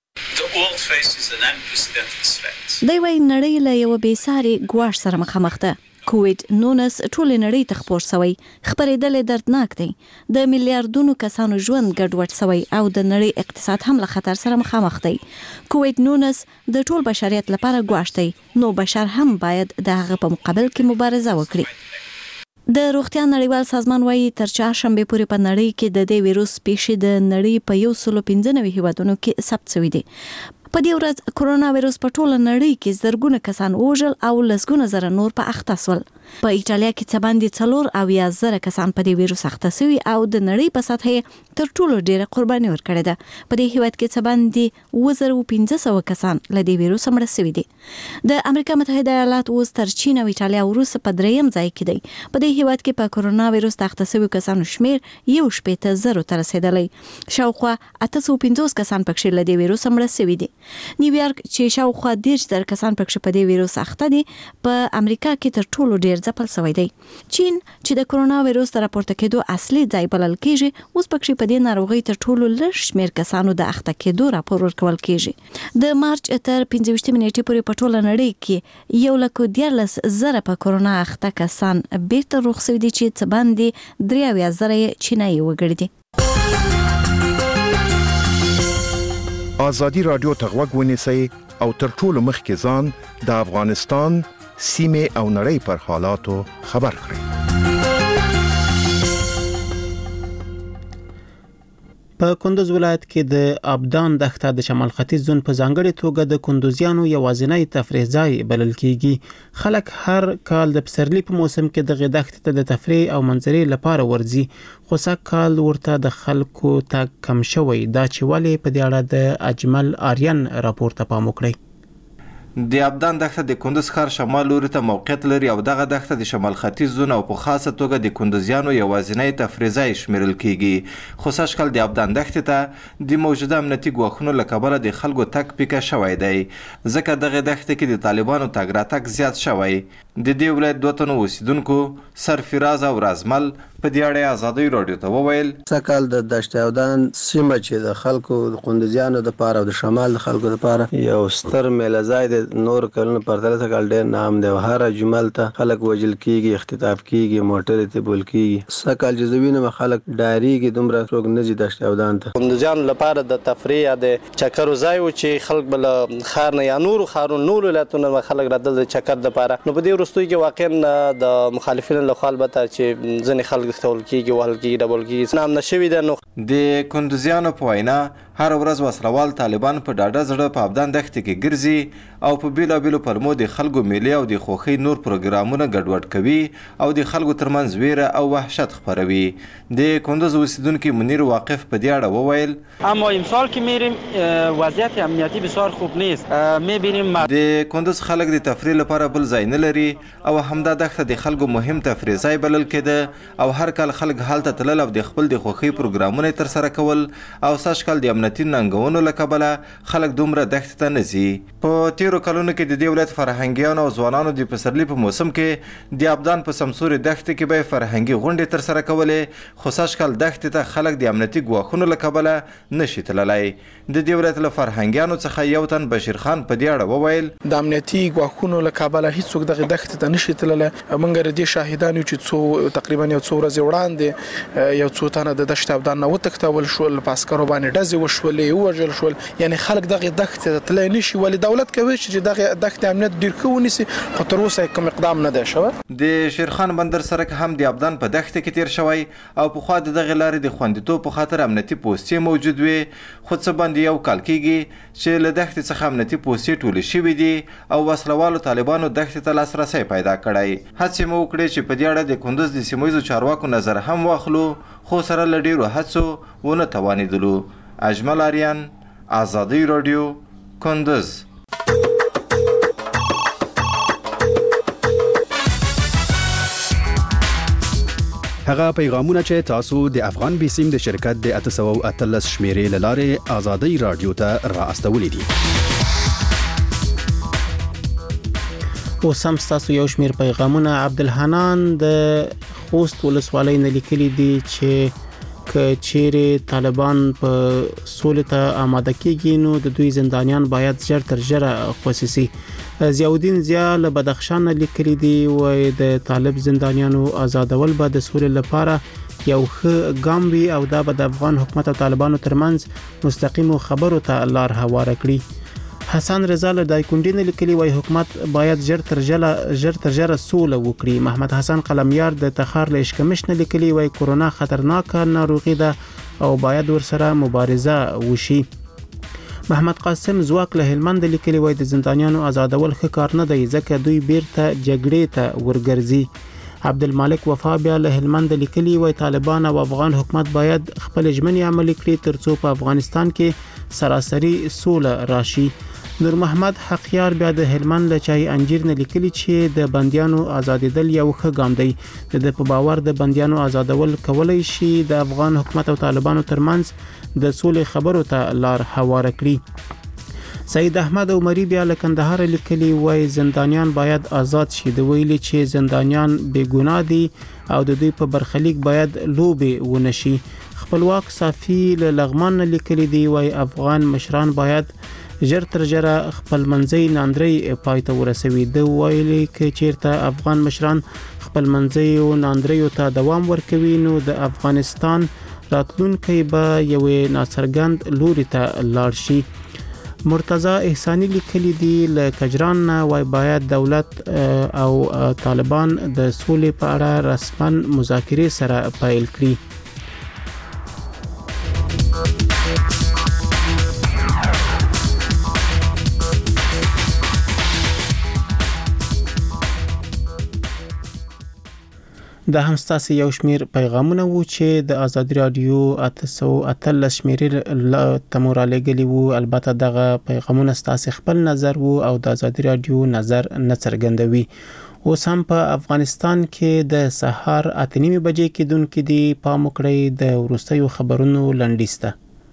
دوی وايي نړۍ له یو بې ساري ګواښ سره مخامخ ده. کووید نولس ټول نړۍ ته خپور شوی، خبرېدل دردناک دی. د میلیارډونو کسانو ژوند ګډوډ شوی او د نړۍ اقتصاد هم له خطر سره مخامخ دی. کووید نولس د ټول بشریت لپاره ګواښ دی، نو بشر هم باید د هغه په مقابل کې مبارزه وکړي. د روغتیا نړیوال سازمان وايي تر چهارشنبه پورې په نړۍ کې د دې وایرس پیښې د نړۍ په یو سل پنځه نوي هیوادونو کې ثبت شوي دي. په دې ورځ کرونا وایرس په ټوله نړۍ کې زرګونه کسان وژل او لسګونه زره نور په اخته شول. په ایټالیا کې څه باندې څلور اویا زره کسان په دې وایرس اخته شوي او د نړۍ په سطح تر ټولو ډیره قرباني ورکړې ده. په دې هیواد کې څه باندې اووه زره پنځه سوه کسان له دې وایرس مړه شوي دي. د امریکا متحده ایالات اوس تر چین او ایټالیا وروسته په دریم ځای کې دی. په دې هیواد کې په کرونا وایرس اخته شوي کسانو شمیر یو شپېته زرو ته رسیدلی. شاوخوا اته سوه پنځوس کسان پکې له دې وایرس مړه شوي دي. نیویارک چې شاوخوا دېرش زره کسان پکې په دې وایرس اخته دي په امریکا کې تر ټولو ډیر ځپل شوی دی. چین چې د کرونا وایرس د راپورته کېدو اصلي ځای بلل کېږي، اوس پکې په دې ناروغۍ تر ټولو لږ شمیر کسانو د اخته کېدو راپور ورکول کېږي. د مارچ تر پنځه ویشتمې نیټې پورې په ټوله نړۍ کې یو لک دیارلس زره په کرونا اخته کسان بیرته روغ شوي دي چې څه باندې درې اویا زره چینایي وګړي دي. آزادي رادیو ته غوږ ونیسئ او تر ټولو مخکې ځان د افغانستان سیمه او نړۍ پر حالاتو خبر کړئ. په کندوز ولایت کې د ابدان دښته د شمال ختیځ زون په ځانګړي توګه د کندوزیانو یوازینی تفریح ځای بلل کیږي. خلک هر کال د پسرلي په موسم کې دغه دښته ته د تفریح او منظرې لپاره ورځي، خو سږ کال ورته د خلکو تګ کم شوی. دا چې ولې په دې اړه د اجمل آریان راپور ته پام وکړئ. د ابدان دښته د کندوز ښار شمال لوري ته موقعیت لري او دغه دښته د شمال ختیځ زون او په خاصه توګه د کندوزیانو یوازینی تفریح ځای شمیرل کیږي. خو سږ کال د ابدان دښتې ته د موجوده امنیتي ګواښونو له کبله د خلکو تګ پیکه شوی دی، ځکه دغه دښتې کې د طالبانو تګ راتګ زیات شوی. د دې ولایت دوه تنو اوسیدونکو سرفراز او رازمل په دې اړه آزادۍ راډیو ته وویل سکهال د دشت ابدان سیمه چې د خلکو د قندوزیانو د پاره او د شمال د خلکو د پاره یو ستر میله ځای د نور کلونو پرتله سکهال ډېر نام دی. هر جمل ته خلک وجل کیږي، اختطاف کیږي، موټر ته بول کیږي. سکهال جزوینه خلک ډاریږي دومره څوک نه دي دشت ابدان ته. قندوزیانو لپاره د تفریح د چکر ځای و چې خلک بل خار نه یا نور خارون نور ولایتونو خلک راځي د چکر د پاره. نو په دې ورستوي کې واقعا د مخالفینو له خوا البته چې ځنې خلک ستول کیږي وهل کیږي ډبل کیږي نام نشوي ده. نو د کندوزیانو په وینا هر ورځ وسلوال طالبان په ډاډه زړه په ابدان دښتې کې ګرځي او په بیلابیلو پلمو د خلکو میلې او د خوښۍ نور پروګرامونه ګډوډ کوي او د خلکو ترمنځ ویره او وحشت خپروي. د کندوز اوسیدونکي منیر واقف په دې اړه وویل اما امسال که میریم وضعیت امنیتی بسیار خوب نیست. میبینیم د کندوز خلک د تفریح لپاره بل ځای نه لري او همدا دښته د خلکو مهم تفریح ځای بلل کېده او هر کال خلک هلته تلل او د خپل د خوښۍ پروګرامونه ترسره کول او سږ کال د امنیتي ننګونو له کبله خلک دومره دښتې ته نه ځي. په تیرو کلونو کې د دې ولایت فرهنګیانو او ځوانانو د پسرلي په موسم کې د ابدان په سمسوري دښتې کې به فرهنګي غونډې ترسره کولې، خو سږ کال دښتې ته خلک د امنیتي ګواښونو له کبله نشي تللی. د دې ولایت له فرهنګیانو څخه یو تن بشیر خان په دې اړه وویل د امنیتي ګواښونو له کبله هیڅوک دغه دښتې ته نشي تللی. موږ د دې شاهدان یو چې څو تقریبا یو څو ورځې وړاندې یو څو تنه د دشت ابدان نه وتښتول شول، په عسکرو باندې ډزې وشولې، ووژل شول. یعنی خلک دغه دښتې ته تللی نشي. ولې دولت کوي چې دغه دښتې امنیت ډېر ښه ونیسي، خو تر اوسه کوم اقدام نه دی شوی. د شیرخان بندر سرک هم د ابدان په دښته کې تیر شوی او پخوا د دغه لارې د خوندیتوب په خاطر امنیتي پوستې موجود وي، خو څه باندې یو کال کېږي چې له دښتې څخه امنیتي پوستې ټولې شوي دي او وسلوالو طالبانو دښتې ته لاسرسی پیدا کړی. هڅې مو وکړې چې په دې اړه د کندوز د سیمه ییزو چارواکو نظر هم واخلو، خو سره له ډېرو هڅو ونه توانېدلو. اجمل آریان، آزادۍ راډیو، کندوز. هغه پیغامونه چې تاسو د افغان بیسیم د شرکت د اته سوه اتلس شمیرې له لارې آزادۍ راډیو ته را استولې دي. اوس هم ستاسو یو شمیر پیغامونه. عبدالحنان د خوست ولسوالۍ نه لیکلي دي چې که چیرې طالبان په سولې ته آماده کېږي نو د دوی زندانیان باید ژر تر ژره خوشي شي. ضیاءالدین ضیا له بدخشان لیکلي دي وای د طالب زندانیانو آزادول به د سولې لپاره یو ښه ګام وي او دا به د افغان حکومت او طالبانو ترمنځ مستقیمو خبرو ته لار هواره کړي. حسن رضا له دایکونډین لیکلي وای حکومت باید ژر تر ژره ژر تر ژره سوله وکړي. محمد حسن قلمیار د تخار له اشکمش نه لیکلي وای کورونا خطرناکه ناروغي ده او باید ورسره مبارزه وشي. محمد قاسم زواک له هلمند لیکلي وای د زندانیانو آزادول ښه کار نه دی ځکه دوی بیرته جګړې ته ورګرځي. عبدالمالک وفا بیا له هلمند لیکلي وای طالبان او افغان حکومت باید خپل ژمنې عملي کړي ترڅو په افغانستان کې سراسري سوله راشي. نور محمد حقیار بیا د هلمند له چای انجیر نه لیکلي چې د بندیانو آزادیدل یو ښه ګام دی. د په باور د بندیانو آزادول کولای شي د افغان حکومت او طالبانو ترمنځ د سولې خبرو ته لار هواره کړي. سید احمد عمری بیا له کندهار لیکلي وای زندانیان باید آزاد شي. د ویلي چې زندانیان بې ګناه دي او د دوی په برخلیک باید لوبې ونشي. خپلواک صافي له لغمان لیکلي دی وای افغان مشران باید ژر تر ژره خپل منځي ناندري پای ته ورسوي. د ویلي کې چیرته افغان مشران خپل منځي او ناندري ته دوام ورکوي نو د افغانستان راتلونکي به یو ناڅرګند لوري ته لاړ شي. مرتضی احسانی لیکلی دی ل کجران وای باید دولت او طالبان د سولې په اړه رسما مذاکرې سره پیل کړي. د همستاسي یو شمیر پیغامونه وو چې د ازادي رادیو اته سوه اتلس شمیرې تمورالګلی وو. البته دغه پیغامونه ستاسو خپل نظر وو او د ازادي رادیو نظر نه څرګندوي. اوس هم په افغانستان کې د سهار اته نیمه بجې کې دونکو دی پام وکړئ د ورستیو خبرونو لنډیسته.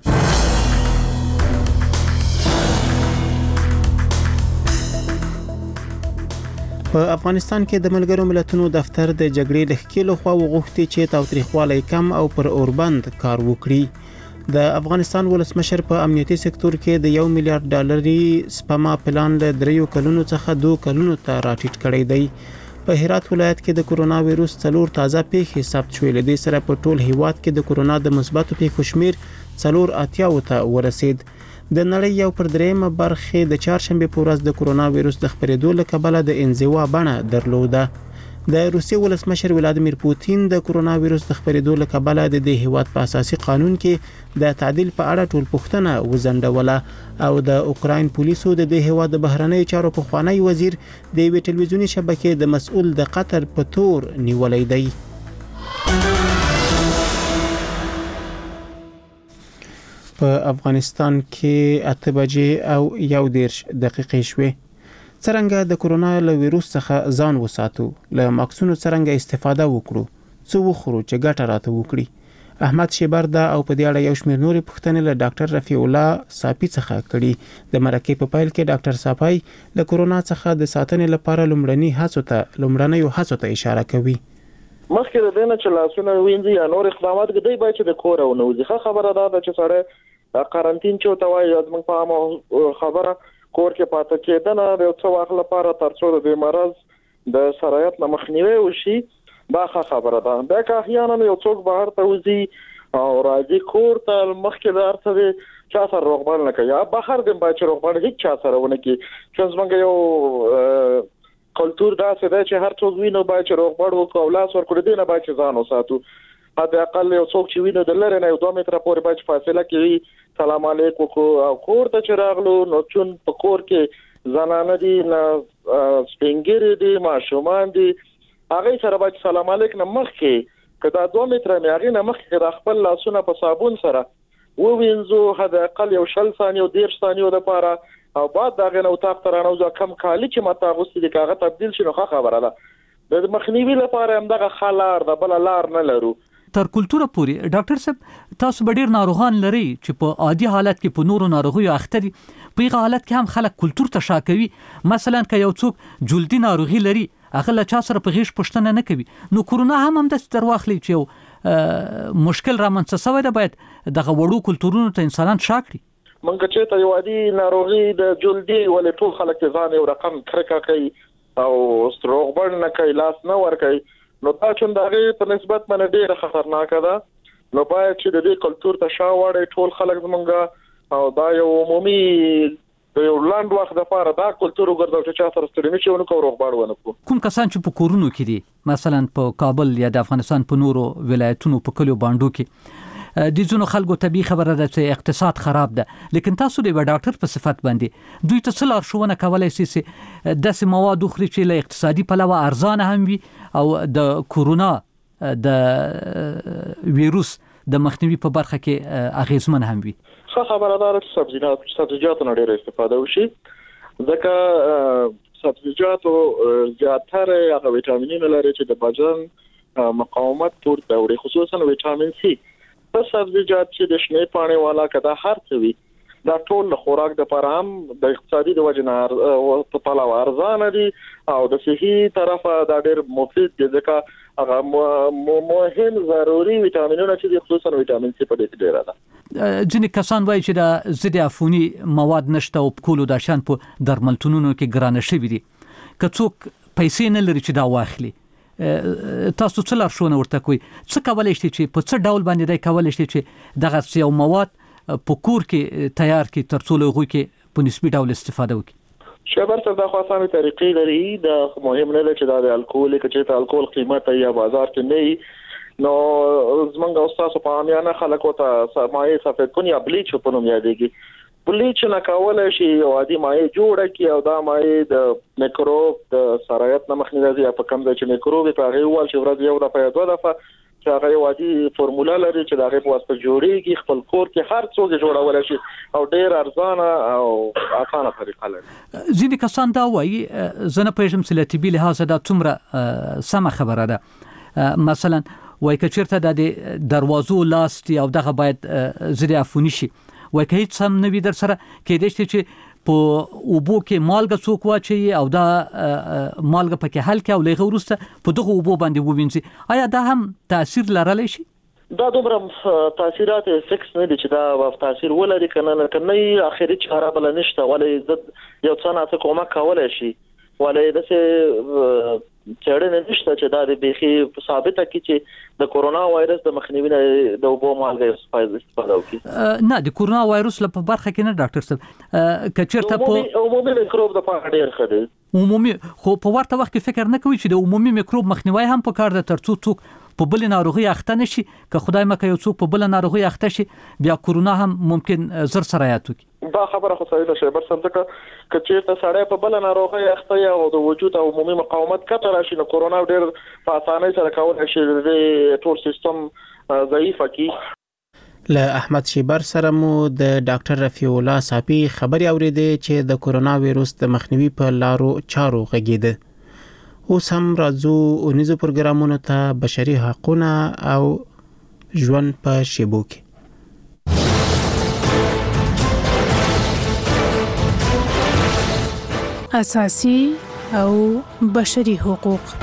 په افغانستان کې د ملګرو ملتونو دفتر د جګړې لخوا خوا وغوښتي چې تاوتریخوالی کم او پر اوربند کار وکړي. د افغانستان ولسمشر په امنیتي سکتور کې د یو میلیارډ ډالري سپما پلان له دریو کلونو څخه دوه کلونو ته راټیټ کړی دی. په هرات ولایت کې د کورونا وایروس څلور تازه پیښې ثبت شوې. له دې سره په ټول هیواد کې د کورونا د مثبتو پیښو شمیر څلور اتیا ته ورسید. د نړۍ یو پر دریمه برخه د چهارشنبه په ورځ د کورونا وایروس د خپرېدو له کبله د انزوا بڼه درلوده. د روسیې ولسمشر ولادیمیر پوتین د کورونا وایروس د خپرېدو له کبله د دې هیواد په اساسي قانون کې د تعدیل په اړه ټول پوښتنه وزندوله او د اوکراین پولیسو د دې هیواد د بهرنی چارو په خوانی وزیر د وی ټلویزیونی شبکې د مسؤل د قطر په تور نیولې دی. په افغانستان کې اته بجې او یو دیرش دقیقې شوې. څرنګه د کورونا له وایروس څخه ځان وساتو، له ماکسونو څرنګه استفاده وکړو، څه وخورو چې ګټه راته وکړي. احمد شیبردا او په دې اړه یو شمېر نورې پوښتنې له ډاکټر رفیع الله صافي څخه کړي. د مرکې په پیل کې ډاکټر صافي له کورونا څخه د ساتنې لپاره لومړني هڅو ته لومړنیو هڅو ته اشاره کوي. مخکې د دې نه چې لاسونه وینځي یا نور اقدامات کوي باید چې د کور او نوځه خبره ده چې سره قرنټین چې توای زموږ په عامه خبره کور کې پاتې کېدنه د څو وخت لپاره ترڅو د مرض د سرایت نه مخنیوي وشي دا خبره ده. دا که احیانا یو څوک بهر ته وځي او راځي کور ته مخکې د ارته چا سره روغبړ نه کوي یا بهر د باید روغبړ هیڅ چا سره ونه کوي. چې څنګه یو کلچر دا څه ده چې هر څوک ویني باید روغبړ وکړي او لاس ورکړي دی نه باید ځان وساتو. حد اقل یو څوک چې ویني د لره نه یو دوه متره پورې باید فاصله کوي. سلام علیکم کو او کور ته چراغلو نو چون په کور کې زنانه دي نه سپینګری دي ماشومان دي هغه سره باید سلام علیکم مخ کې کدا دوه متره میاغي نه مخ کې د خپل لاسونه په صابون سره و وینځو. حد اقل یو شل ثانیه او ډیر ثانیه د پاره او بعد دغه نو تاخ ترانو ځکه کم کالی چې متا غوستي د کاغه تبديل شنو خبره ده. د مخنیوي لپاره هم دغه خلار د بل لار نه لرو. تر کلچر پورې ډاکټر صاحب تاسو ډیر ناروغان لري چې په عادي حالت کې په نورو ناروغیو اخته دي، په هغه حالت کې هم خلک کلچر ته شاکوي. مثلا که یو څوک جلدي ناروغي لري هغه له چا سره په غیږ پښتنه نه کوي، نو کورونا هم هم د ستر واخلي چې یو مشکل رامنځته شوی ده باید دغه وړو کلچرونو ته انسانان شاکړي. منګه چې ته یو عادي ناروغي د جلدي ولې ټول خلک ځان یو رقم کرکا کوي او ستروغبړ نه کوي لاس نه ور کوي نو دا چې دغه په نسبت باندې ډیره خطرناک ده. نو باید چې د دې کلچر ته شاوړې ټول خلک زمونږه او دا یو عمومي د یو لاند وخت لپاره دا کلچر وګرځو چې چا سره ستړي نشي ونکو روغبړ ونکو. کوم کسان چې په کورونو کې دي مثلا په کابل یا د افغانستان په نورو ولایتونو په کلیو باندې کې د ځینو خلکو طبي خبره ده چې اقتصاد خراب ده، لیکن تاسو د ډاکټر په صفت باندې دوی ته څه لارښوونه کولای شي چې داسې مواد وخوري چې له اقتصادي پلوه ارزانه هم وي او د کورونا د ویروس د مخنیوي په برخه کې اغیزمن هم وي؟ ښه خبره ده چې سبزیجات سبزیجات نه ډېر استفاده وشي ځکه سبزیجاتو زیاتره هغه ویټامینونه لري چې د بدن مقاومت پور دوړي خصوصا ویټامین سی. په سبزیجات چې د شنه پانی والا کدا هر څه وي دا ټول خوراک د پرام د اقتصادي د وجه نه او په پلاو ارزانه دي او د صحي طرفه دا ډېر مفید دي ځکه هغه مهم ضروري ویټامینونه چې خصوصا ویټامین سی په دې کې ډېر ده. ځینې کسان وایي چې د ضد عفوني مواد نشته او کولو د شان په درملتونونو کې ګرانه شوي دي. که څوک پیسې نه لري چې دا واخلي تاسو څه لارښوونه ورته کوئ؟ څه کولای شي چې په څه ډول باندې دی کولای شي چې دغه یو مواد په کور کې تیار کړي ترڅو له هغوی کې په نسبي ډول استفاده وکړي؟ شبر څه د خاصه طریقې لري د مهم نه ده چې د الکول کې چې الکول قیمت یا بازار کې نه نو زمونږ استاد په عامیانه خلکو ته سمای سفید کونی بلیچ په نوم یادېږي. بلیچ نه کولای شي یو عادي مایع جوړه کی او دا مایع د میکروب د سرایت نه مخنیوي یا په کوم ځای چې میکروب په هغه ول چې ورځ یو دفعه یا دوه دفعه چې هغه یو عادي فورمولا لري چې دا هغه په واسطه جوړیږي خپل کور کې هر څوک جوړول شي او ډیر ارزانه او اسانه طریقه لري. ځینې کسان دا وایي زنه پېژم چې له طبي لحاظه دا څومره سمه خبره ده. مثلا وایي که چیرته د دروازو لاستي او دغه باید زری عفونی شي وایي که هیڅ هم نه وي در سره کېدای شي چې په اوبو کې مالګه څوک واچي او دا مالګه پکې حل کې او لغه وروسته په دغه اوبو باندې ووینځي. آیا دا هم تاثیر لرلی شي؟ دا دومره تاثیرات فکس نه دي چې دا تاثیر ولري کنه نه کنه اخري چاره بل نشته ولې زد یو څه نه څه کومه کولای شي ولې دسه چېرې نشته چې دا د بيخي ثابته کی چې د کورونا وایرس د مخنیوي د اوبو مالګه استفاده وکړي. نه د کورونا وایرس لپاره برخه کې نه ډاکټر صاحب کچېرته په عمومي میکروب د پاره ډیر ښه دی عمومي خو په ورته وخت کې فکر نه کوي چې د عمومي میکروب مخنیوي هم په کار ده ترڅو څوک په بل ناروغي اخته نشي که خدای مکه یو څوک په بل ناروغي اخته شي بیا کورونا هم ممکن زر سرایت وکړي. دا خبره خو صحیح ده شبر څنګه چې چې سړی په بل ناروغي اخته یا د وجود او عمومي مقاومت کته راشي نو کورونا ډیر په اسانۍ سره کولای شي د ټول سیستم ضعیف کی. له احمد شیبر سره مو د ډاکټر رفیع الله صافی خبري اوریدې چې د کورونا وایرس د مخنیوي په لارو چارو غږیده. اوس هم راځو اونیزو پروګرامونو ته بشري حقوقونه او ژوند په شیبو کې. اساسي او بشري حقوق.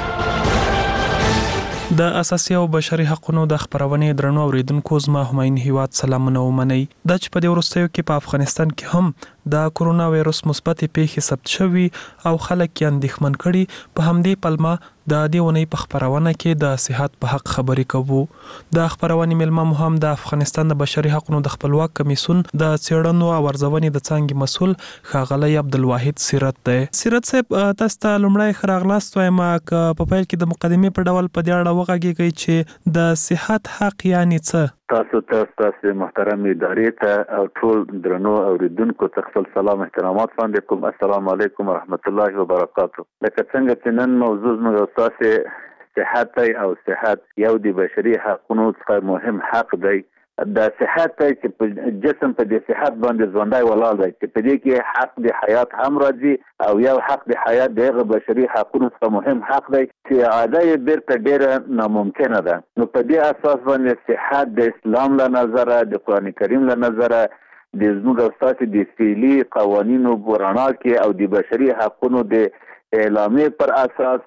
د اساسي او بشري حقوقو د خبرونې درنو اوریدونکو زما هماین هیواد سلامونه ومني. د چې په دې ورستیو کې په افغانستان کې هم د کورونا وایرس مثبت پیښې ثبت شوي او خلک یې اندېښمن کړي. په همدې پلمه د دې ونې په خبرونه کې د صحت په حق خبرې کوو. د خبرونې ملما مو هم د افغانستان د بشري حقوقو د خپلواک کمیسون د څېړنو او ارزونې د څانګې مسول ښاغلی عبدالواحد سیرت دی. سیرت صاحب تاسو ته لومړی ښه راغلاست وایم که په پیل کې د مقدمې په ډول په دې اړه وغږیږئ چې د صحت حق یعنې څه؟ تاسو ته تاسو محترم ادارې ته او ټول درنو اوریدونکو ته خپل سلام احترامات وړاندې کوم. السلام علیکم ورحمت الله وبرکاتو. لکه څنګه چې نن موضوع موږ تاسو صحت او صحت یو د بشري حقوقو څخه مهم حق دی. د صحت چې په جسم په د صحت باندې ژوندۍ ولاړ دی چې په دې کې حق د حیات هم راځي او یو حق د حیات د بشري حقوقو څخه مهم حق دی چې عادي بیرته ډیره ناممکنه ده. نو په دې اساس باندې صحت د اسلام له نظره د قران کریم له نظره د زموږ استاد د فعلی قوانینو برنا کې او د بشري حقوقو د اعلامیه پر اساس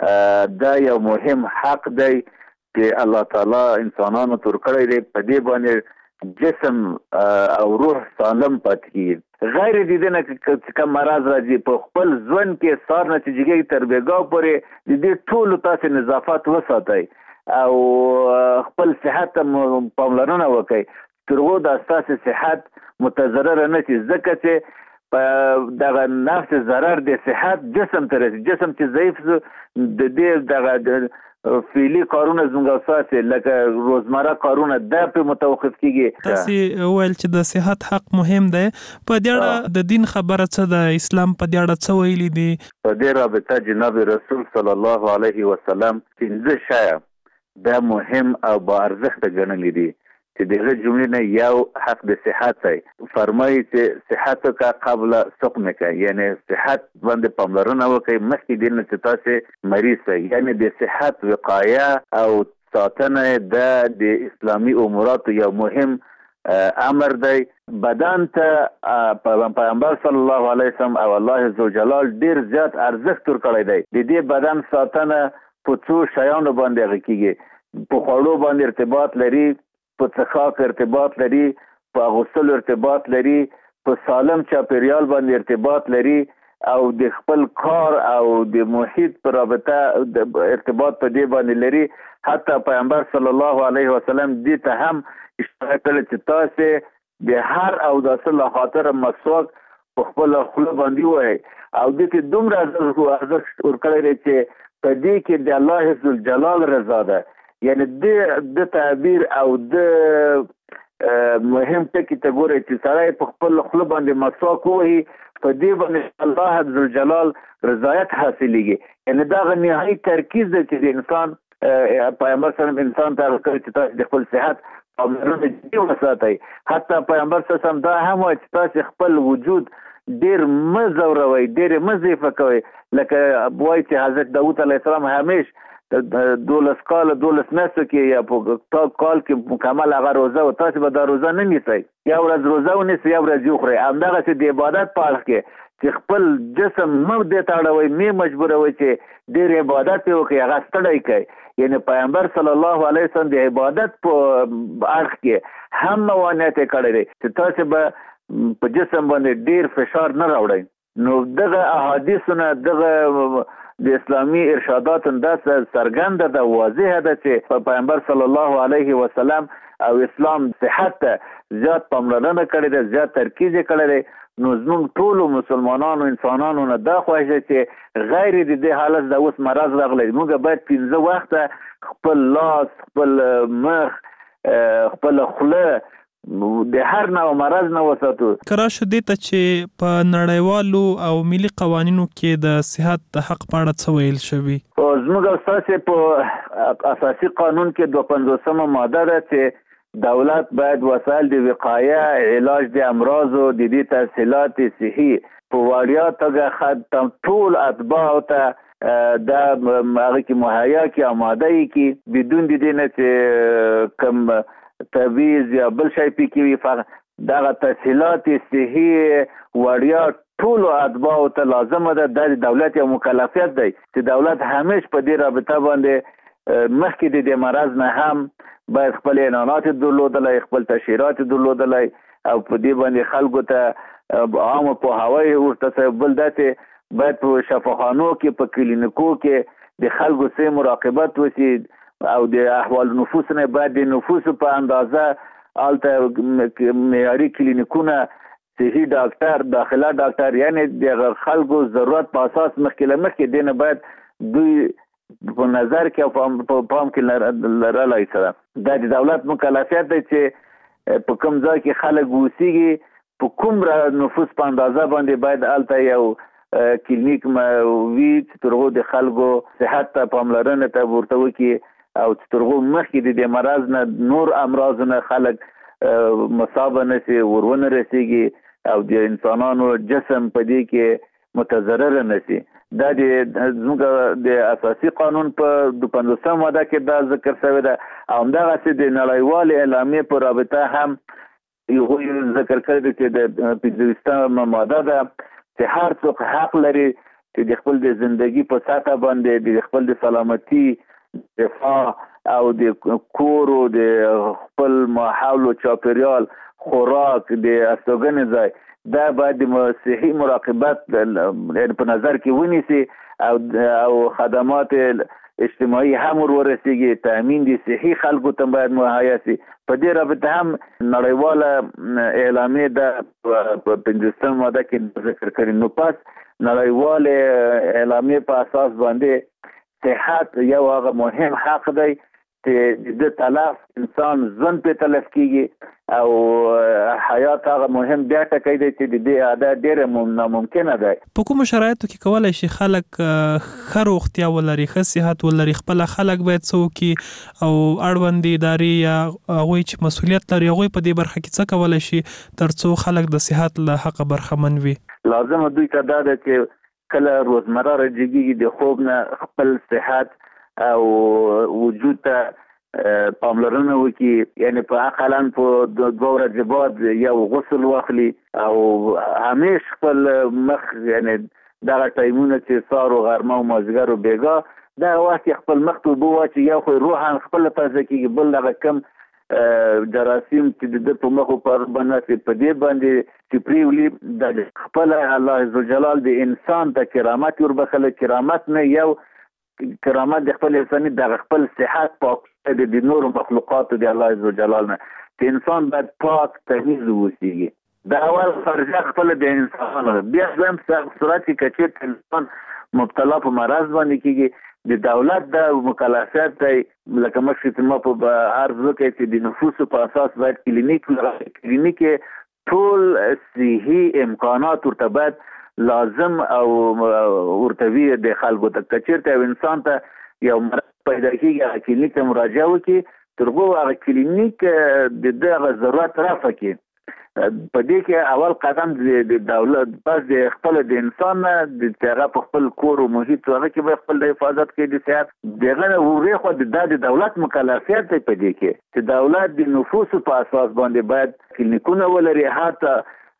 دا یو مهم حق دی چې الله تعالی انسانانو تور کړی دی. په دې باندې جسم او روح سالم پاتې کیږي. غیر دې نه چې کوم مرض راځي په خپل ځوان کې سار نه چې جګی تر بیګاو پورې د دې ټول تاسو نظافت وساتئ او خپل صحت پاملرنه وکړئ ترغو د اساس صحت متضرر نه شي ځکه چې په دغه نفس ضرر د صحت جسم ته رسي. جسم چې ضعیف د دې دغه فعلی کارونه زموږ اساس لکه روزمره کارونه د په متوقف کیږي. تاسو ویل چې د صحت حق مهم دی. په دې اړه د دین خبره څه ده؟ اسلام په دې اړه څه ویلي دي؟ په دې رابطه جناب رسول صلی الله علیه وسلم پنځه شیان دا مهم او با ارزښت ګڼلي دي چې دغه جملې نه یو حق د صحت دی. فرمایي چې صحت کا قبل سقمک یعنی صحت باندې پاملرنه وکړئ مخکې دې نه چې تاسو مریض شئ. یعنی د صحت وقایه او ساتنه د اسلامي اموراتو یو مهم امر دی. بدن ته پیغمبر صلی الله علیه وسلم او الله عزوجلال ډیر زیات ارزښت ورکړی دی. د دې بدن ساتنه په څو شیانو باندې کیږي. په خوړو باندې ارتباط لري، په څښاک ارتباط لري، په غسل ارتباط لري، په سالم چاپیریال باندې ارتباط لري او د خپل کار او د محیط پر رابطه ارتباط په دې باندې لري. حتی پیغمبر صلی الله علیه وسلم دې ته هم اشاره کړې چې تاسو د هر او د اصل خاطر مسواک په خپل خپل باندې وای او د دې دومره ارزښت ورکړی چې په دې کې د الله عز وجل رضا ده. یعنی د د تعبیر او د مهم ټکی ته ګوري چې سړی په خپل خپل باندې مسواک وایي په دې باندې الله عز وجل رضایت حاصلېږي. یعنی دا غنیهایی ترکیز دی چې د انسان پیغمبر صلی الله علیه وسلم انسان ته ورکړي چې تاسو د خپل صحت او مرونه جدي وساتئ. حتی پیغمبر صلی الله علیه وسلم دا هم وایي چې تاسو خپل وجود ډیر مزوروي ډیر مزيفه کوي. لکه وایي چې حضرت داوود علیه السلام همیش دولس کال دولس میاشتو کې یا په کال کې مکمل هغه روزه او تاسو به دا روزه نه نیسئ، یا ورځ روزه ونیسئ یا ورځ یې خورئ. همدغسې د عبادت په اړه کې چې خپل جسم مه دې ته اړوئ، مې مجبوروئ چې ډېر عبادت یې وکړئ، هغه ستړی کړئ. یعنی پیغمبر صلی الله علیه وسلم د عبادت په اړه کې هم موانعت یې کړی دی چې تاسو به په جسم باندې ډېر فشار نه راوړئ. نو دغه احادیثونه دغه د اسلامي ارشادات انداز سرګنده ده، واضحه ده چې پیغمبر صلی الله علیه وسلم او اسلام صحت ته زیات پاملرنه کړې ده، زیات ترکیز یې کړی دی. نو زموږ ټولو مسلمانانو انسانانو نه دا خواهش ده چې غیر د دې حالت د اوس مرض راغلی، موږ باید پنځه وخته خپل لاس، خپل مخ، خپل خوله د هر نوع مرض نه وساتو. کراشه دې ته چې په نړیوالو او ملي قوانینو کې د صحت د حق په اړه څه ویل شوي؟ زموږ اساسي په اساسي قانون کې دوه پنځوسمه ماده ده چې دولت باید وسایل د وقایه، علاج د امراضو، د دې تسهیلات صحي په وړیا توګه خدمت ټول اتباعو ته دا هغه کې مهیا کې آماده کې بدون د دې نه چې کوم تعویض یا بل شی پکې وي. دغه تسهیلات صحي وړیا ټول اتباعو ته لازمه ده. د دولت یو مکلفیت دی چې دولت همیش په دې رابطه باندې مخکې د دې مرض نه هم باید خپل اعلانات درلودلای، خپل تشهیرات درلودلای او په دې باندې خلکو ته عام پوهاوی ورته. بل دا چې باید په شفاخانو کې، په کلینیکو کې د خلکو سره مراقبت وشي او د احوال نفوس نه باید د نفوس په اندازه الته معیاري کلینیکونه، صحي ډاکټر، داخله ډاکټر، یعنی د خلکو ضرورت په اساس مخکې له مخکې دې نه باید دوی په نظر کې او په پام کې لرلای سره. دا د دولت مکلفیت دی چې په کوم ځای کې خلک اوسېږي، په کوم نفوس په اندازه باندې باید هلته یو کلینیک وي چې تر هغو د خلکو صحت ته پاملرنه ته ورته وکړي او چې تر هغو مخکې د دې مرض نه نور امراضو نه خلک مصابه نه شي، ورونه رسېږي او د انسانانو جسم په دې کې متضرره نه شي. دا د زموږ د اساسي قانون په دوه پنځوسمه ماده کې دا ذکر شوی ده او همدغسې د نړیوالې اعلامیې په رابطه هم یو ذکر کړی دی چې د پنځه ویشتمه ماده ده چې هر څوک حق لري چې د خپل د زندگی په سطح باندې د خپل د سلامتي دفاع او د کور او د خپل ماحول او چاپیریال خوراک د استوګنې ځای دا باید د صحي مراقبت په نظر کې ونیسي او او خدمات اجتماعي هم ورسیږي، تامین د صحي خلکو ته باید مهیا شي. په دې رابطه هم نړیواله اعلامیه ده په پنځوسمه ماده کې ذکر کړی. نو پس نړیواله اعلامیه په اساس باندې صحت یو هغه مهم حق دی چې د تلف انسان ژوند په تلف کیږي او حیات هغه مهم بیا ټکی دی چې د دې ادا ډېره ناممکنه ده. په کوم شرایطو کې کولای شي خلک ښه روغتیا ولري، ښه صحت ولري؟ خپل خلک باید څه وکړي او اړوندې ادارې یا هغوی چې مسؤلیت لري هغوی په دې برخه کې څه کولی شي تر څو خلک د صحت له حقه برخمن وي؟ لازمه دوی ته دا ده چې کله روزمره راجګېږي د خوب نه خپل صحت او وجود ته پاملرنه وکړي، یعنی په اقلا په دوه ورځې بعد یو غسل واخلي او همیش خپل مخ، یعنی دغه ټایمونه چې سهار او غرمه او مازدیګر او بېګا دغه وخت کې خپل مخ ته اوبه واچي، یو خو روحا خپله تازه کېږي، بل دغه کم جراثیم چې د په مخ او پر باندې په دې باندې چې پرېولي د خپله الله عز وجل د انسان ته کرامت وربخله. کرامت نه یو کرامت د خپل انساني د خپل صحت پاک د نورو مخلوقاتو د الله عز وجل نه چې انسان باید پاک تمیز اوسېږي. دا اول فرضیه خپل د انسان بیا هم صورت کې چې انسان مبتلا په مرض باندې کېږي د دولت د مکلفیت دی لکه مخکې ما په عرض وکړ چې د نفوسو په اساس باید کلینیک کلینیک ټول صحي امکانات ورته باید لازم او ورته وي د خلکو ته کچیرته انسان ته یو مرض پیدا کېږي کلینیک ته مراجعه وکړي تر هغو هغه کلینیک د دغه ضرورت رافع کړي. په دې کې اول قدم د دولت بس د خپل د انسان د هغه په خپل کور او محیط هغه کې به خپل د حفاظت کې د صحت دغه ورې خو د دولت مکلفیت دی په دې کې چې دولت د نفوسو په اساس باندې باید کلینیکونه ولري، حتی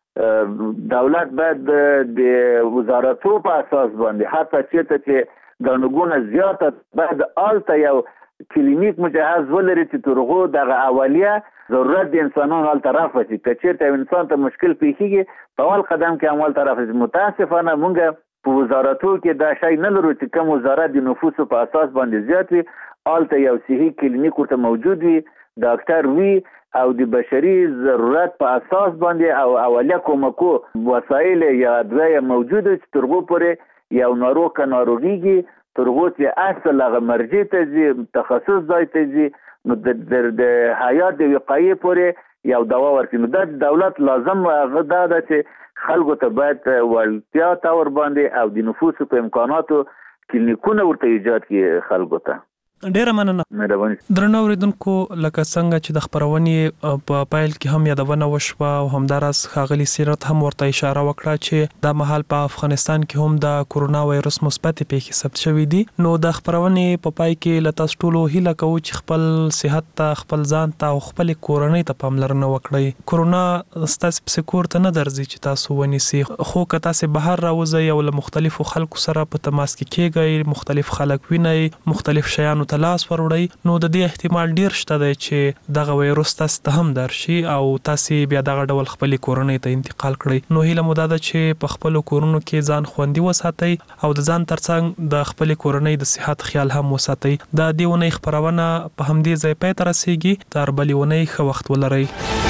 دولت باید د وزارتو په اساس باندې حتی چې چې ګڼګونه زیاته باید آلته یو کلینیک مجهز ولري چې ترغو دغه اولیه ضرورت د انسانانو حال طرف شي. کچېرته انسان ته مشکل پیښیږي په اول قدم کې عمل طرف شي. متاسفانه مونږ په وزارتو کې دا شی نه لرو چې کوم وزارت د نفوسو په اساس باندې زیات وي آلته یو صحي کلینیک ورته موجود وي، ډاکټر وي او د بشري ضرورت په اساس باندې او اولیه کومکو وسایل یا ادویه موجود وي چې ترغو پورې یو ناروغ که ناروغیږي ترغو چې اصل هغه مرجع ته ځي تخصص ځای ته ځي نو د حیات د وقایې پورې یو دوا ورکړي. نو دا دولت لازم هغه دا ده چې خلکو ته باید وړتیا ته ور باندې او د نفوسو په امکاناتو کلینیکونه ورته ایجاد کړي خلکو ته. ډیره مننه. مهرباني. درنو اوریدونکو لکه څنګه چې د خبرونې په پایل کې هم یادونه وشوه او همدارس ښاغلي سیرت هم ورته اشاره وکړه چې د مهال په افغانستان کې هم د کورونا وایرس مثبت پیښې ثبت شوې دي. نو د خبرونې په پای کې لته ټولو هیله کوو چې خپل صحت ته خپل ځان ته او خپل کورنۍ ته پاملرنه وکړئ. کورونا ستاسو په کور ته نه درځي چې تاسو ونیسي، خو که تاسو بهر راوځئ او له مختلفو خلکو سره په تماس کې کېږئ، مختلف خلک وینئ، مختلف شیانو لاس وروړي، نو د دې احتمال ډیر شته دی چې دغه وایرس تاسو ته هم درشي او تاسو بیا دغه ډول خپل کورنۍ ته انتقال کړئ. نو هیله مو ده چې په خپل کورونو کې ځان خوندي وساتئ او د ځان ترڅنګ د خپل کورنۍ د صحت خیال هم وساتئ. د دې ونې خبرونه په همدې ځای پای ته رسیږي. تر بلې ونې ښه وخت ولرئ.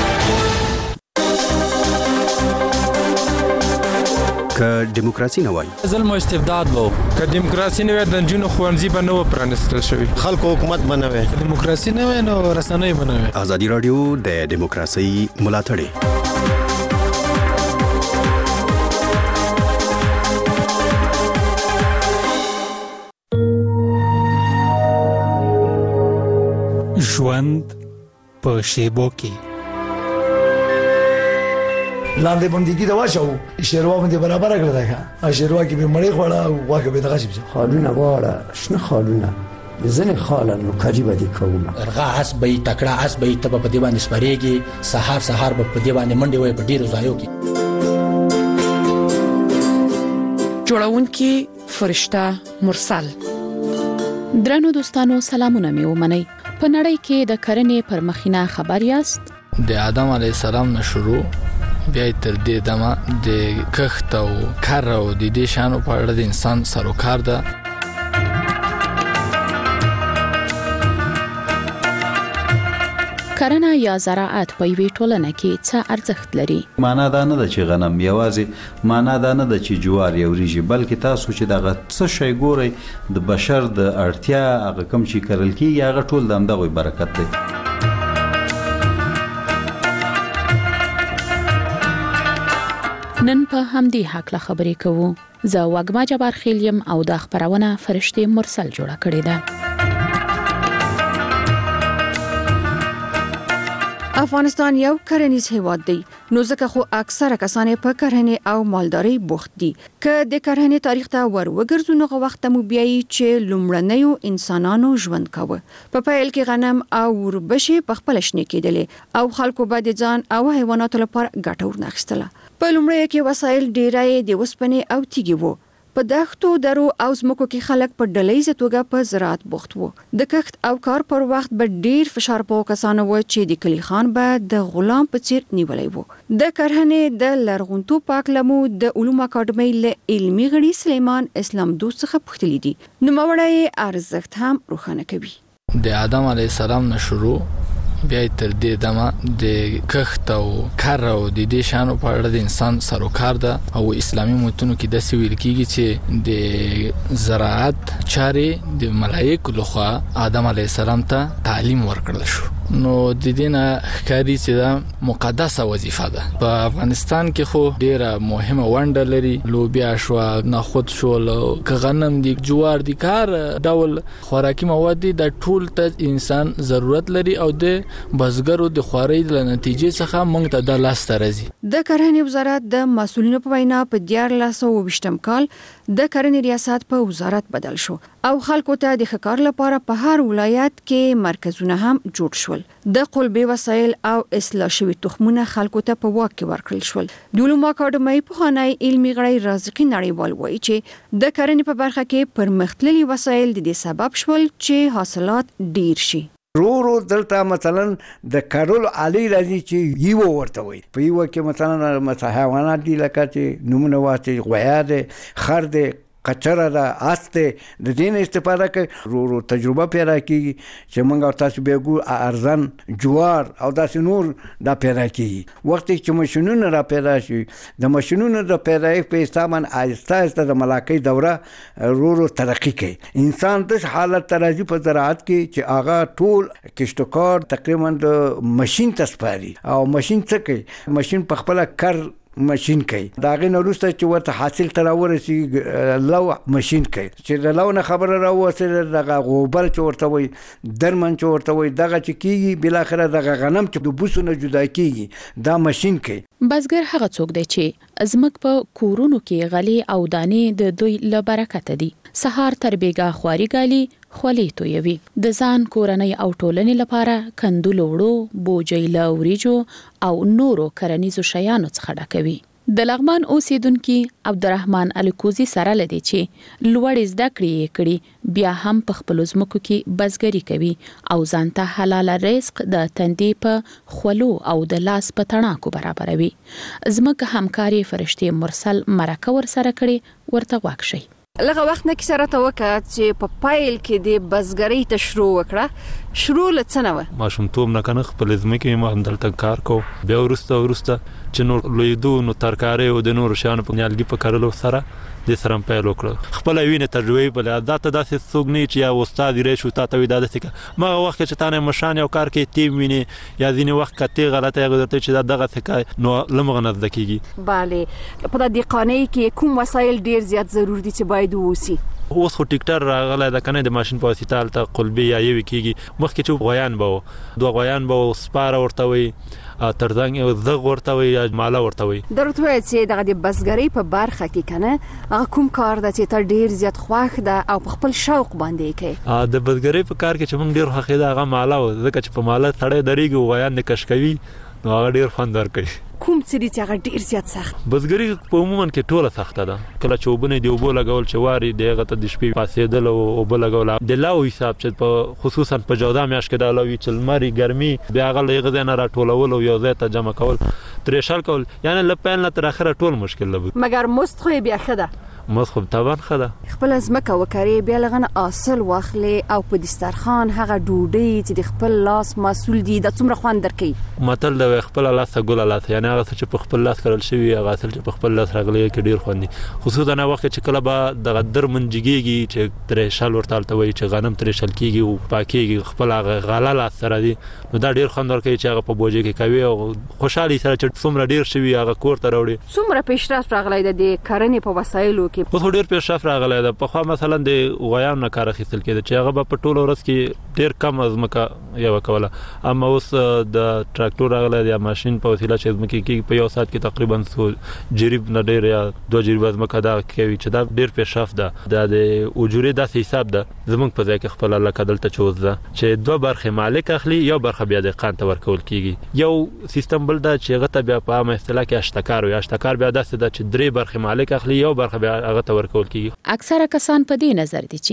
که دیموکراسي نه وای ظلم او استبداد وو، که دیموکراسي نه وای د جنونو خوانزي به نه پرانستل شوی، خلکو حکومت به نه وای، دیموکراسي نه وای نو رسنۍ به نه وای. ازادي رادیو د دیموکراسي ملاتړ ژوند په شیبو کې لاندې باندې دا واچو شیروا باندې برابر کړل دا شیروا کې به مړی خوړه او واګه به دغه شي خالونه واړه شنه خالونه ځنه خاله نو کاجی باندې کومه ارغا اس به تکړه اس به ته په دې باندې سپریږي سحر سحر په دې باندې منډي وای په ډیرو ځایو کې جوړون کې فرشتہ مرسل. درنو دوستانو سلامونه مې ومنئ. په نړۍ کې د کرنې پر مخینه خبر یاست؟ د آدم علی السلام نه شروع بیا تر دې دمه د کښت او کار او د دې شانو په اړه د انسان سروکار ده. کرنه یا زراعت په یوې ټولنه کې څه ارزښت لري؟ معنا دا نه ده چې غنم یوازې، معنا دا نه ده چې جوار یا وریجې، بلکې تاسو چې دغه څه شی ګورئ د بشر د اړتیا هغه کوم چې کرل کېږي هغه ټول د همدغه برکت دی. نن په همدې حق له خبرې کوو. زه وګما جبار خیلیم او د خبرونه فرشتي مرسل جوړه کړې ده. افغانستان یو کرنیز هیواد دی، نو ځکه خو اکثره کسان په کرنې او مالدارۍ بوخت دي. که د کرنې تاریخ ته ور وګرځو نو وخت مو بیایي چې لومړنیو انسانانو ژوند کاوه. په پیل کې غنم او وربشې په خپل شنه کېدلې او خلکو به د ځان او حیواناتو لپاره ګټه ورناخستله. په لومړیو کې وسایل ډیرای د وسپنې او تیږې وو. په دښتو درو او ځمکو کې خلک په ډلهیزه توګه په زراعت بوخت وو. د کښت او کار پر وخت به ډیر فشار په کسانو و چې د کلی خان به د غلام په څیر نیولای وو. د کرهنې د لرغونتوب پاکلمو د علوم اکاډمۍ له علمي غړي سلیمان اسلام دوست څخه پوښتلي دي. نو موړی ارزښت هم روښانه کوي. د آدم علی السلام نه شروع بیا تر دې دمه د کښت او کار او د دې شانو په اړه د انسان سروکار ده او اسلامي متونو کې د سویل کېږي چې د زراعت چارې د ملائکه لخوا آدم علی السلام ته تعلیم ورکړل شو. نو د دې نه ښکاري چې دا مقدسه وظیفه ده. په افغانستان کې خو ډیره مهمه ونډه لري. لوبیا شو، نخود شو، غنم دي، جوار دي، کار ډول خوراکي مواد دي د ټول ته انسان ضرورت لري او د بزګرو د خوارۍ د نتیجې څخه موږ ته د لاس ترازي. د کرنې وزارت د مسؤلینو په وینا په دیارلس سوه ویشتم کال د کرنې ریاست په وزارت بدل شو او خلکو ته د ښه کار لپاره په هر ولایت کې مرکزونه هم جوړ شول. د قلبي وسایل او اصلاح شوي تخمونه خلکو ته په واک کې ورکړل شول. د علومو اکاډمۍ پوهنای علمي غړی رازقي نړیوال وایي چې د کرنې په برخه کې پرمختللي وسایل د دې سبب شول چې حاصلات ډیر شي. رو رو دلته مثلا د کارول علی راځي چې یو ورته وي په یو کې مثلا مثلا حیوانات دي لکه چې نمونه واچي غویا ده، خر ده، کچره ده، آسته د دین استفاده کوي. رو رو تجربه پیدا کیږي چې موږ تاسو به ګو ارزان جوار او داسې نور دا پیدا کیږي. وخت چې ماشینونه را پیدا شي د ماشینونو د پیدایښت په استعمال آهسته آهسته د ملاکۍ دوره رو رو ترقی کوي. انسان د حالت ترازی په زراعت کې چې آغا ټول کشتکار تقریبا د ماشین تسپاري او ماشین څه کوي؟ ماشین په خپل کار ماشین کوي. دا غي نورسته چې ورته حاصل تراورسي لو ماشین کوي چې د لو نه خبره راوځي دغه غوبل چې ورته وي درمن چې ورته وي دغه چې کیږي بل اخره دغه غنم چې د بوسونه جدا کیږي دا ماشین کوي. بزګر هغه څوک دی چې ازمک په کورونو کې غلي او دانې د دوی له برکت دي. سهار تر بیګا خواري ګالي خولې تویوي. د ځان کورنۍ او ټولنې لپاره کندو وړو بوجۍ له وریجو او نورو کرنیزو شیانو څخه ډکوي. د لغمان اوسیدونکو عبدالرحمن الکوزي سره لدی چې لوړ زده کړې کړي بیا هم په خپل ځمکو کې بزګري کوي او ځانته حلال رزق د تندې په خولو او د لاس په تڼاکو برابروي. ځمکه همکاري فرشتي مرسل مرکه ور سره کړي ورته واکشي. لغه وخت نه کیسه راته وکړه چې په پایل کې د بزګرۍ ته شروع وکړه. شروع لڅنه و ماشومتوب نه کنه خپل ځمکې ما دلته کار کو بیا ورسته ورسته چې نور لویدو نو ترکاري او د نور شان په نیالګي په کارلو سره د سرم پیل وکړه. خپل وینه تجربه بل عادت داسې سوګنی چې یا استاد ری شو تا ته ودا دسه ما وخت چې تانه مشان یو کار کې تیم ویني یا ځینې وخت کته غلطه غلطه چې دغه څه نو لمغه نه دکېږي. bale په د قانې کې کوم وسایل ډیر زیات ضروري دي چې باید ووسی؟ اوس خو ټیکټر راغله د کنه د ماشين په واسطه ته قلبي یا یوي کیږي. مخکې چې غویان به دوه غویان به سپاره ورته وي ترڅنګ یو زغ ورته وي یا مالا ورته وي. درته وایي چې دغه د بزګرۍ په برخه کې کنه هغه کوم کار د چې تر ډیر زیات خوښ ده او په خپل شوق باندې کوي. ا د بزګرۍ په کار کې چې موږ ډیر خوښ ده هغه مالا و ځکه چې په مالا سړی درېږي غویان د کش کوي نو هغه ډیر خوند ورکوي. کوم څه چې هغه ډیر زیات سخت؟ بزګری په عموما کې ټوله سخته ده. کله چې وبنه دی وبو لګول چې واري دغه ته د شپې پاسېدل او وبو لګول د لاو حساب چې په خصوصا په جودا میاش کې د لاوي چې لمري ګرمي بیا غل یغه نه راټولول او یو ځای ته جمع کول ترشل کول یعنی لپین لا تر اخره ټول مشکل لبه. مګر مست خو بیا خده مخب طبعا خدا خپل ازمکه وکړي بیا لغنه اصل واخلي او په دسترخوان هغه ډوډۍ چې د خپل لاس مسول دي د څومره خوند درکې متل د خپل لاس ګل لاس یعنی هغه چې په خپل لاس کړل شوی هغه اصل چې په خپل لاس راغلي کې ډیر خوندي خصوصا نه وخت چې کله به د غدر منجګيږي چې ترې شال ورتالته وي چې غنم ترې شل کیږي او پاکيږي خپل هغه غاله لاس سره دي نو دا ډیر خوند ورکوي چې هغه په بوجي کې کوي او خوشحالي سره چې څومره ډیر شوی هغه کور ته راوړي. څومره پیشرفت راغلی د کرنې په وسایلو کې خو ډیر پیشرفت راغلی ده. په خو مثلا د غویان نه کار اخیستل کېده چې هغه په ټولو ورځ کې ډیر کم ازمکه یو کوله اما اوس د ټراکټور راغلی د ماشين په وسیله چې ازمکه کې په یو سات کې تقریبا سو جریب نه ډیر یا دوه جریب ازمکه دا کوي چې دا ډیر پیشرفت ده. د اجوري داسې حساب ده زمونږ په ځای کې خپل الله کدلته چوز ده چې دوه برخه مالک اخلي یو برخه بیا د قان ته ورکول کیږي. یو سیستم بل ده چې هغه ته بیا په عامه اصطلاح کې اشتکار وي اشتکار بیا داسې ده چې درې برخه مالک اخلي یو برخه بیا هغه ته ورکول کیږي. اکثره کسان په دې نظر دي چې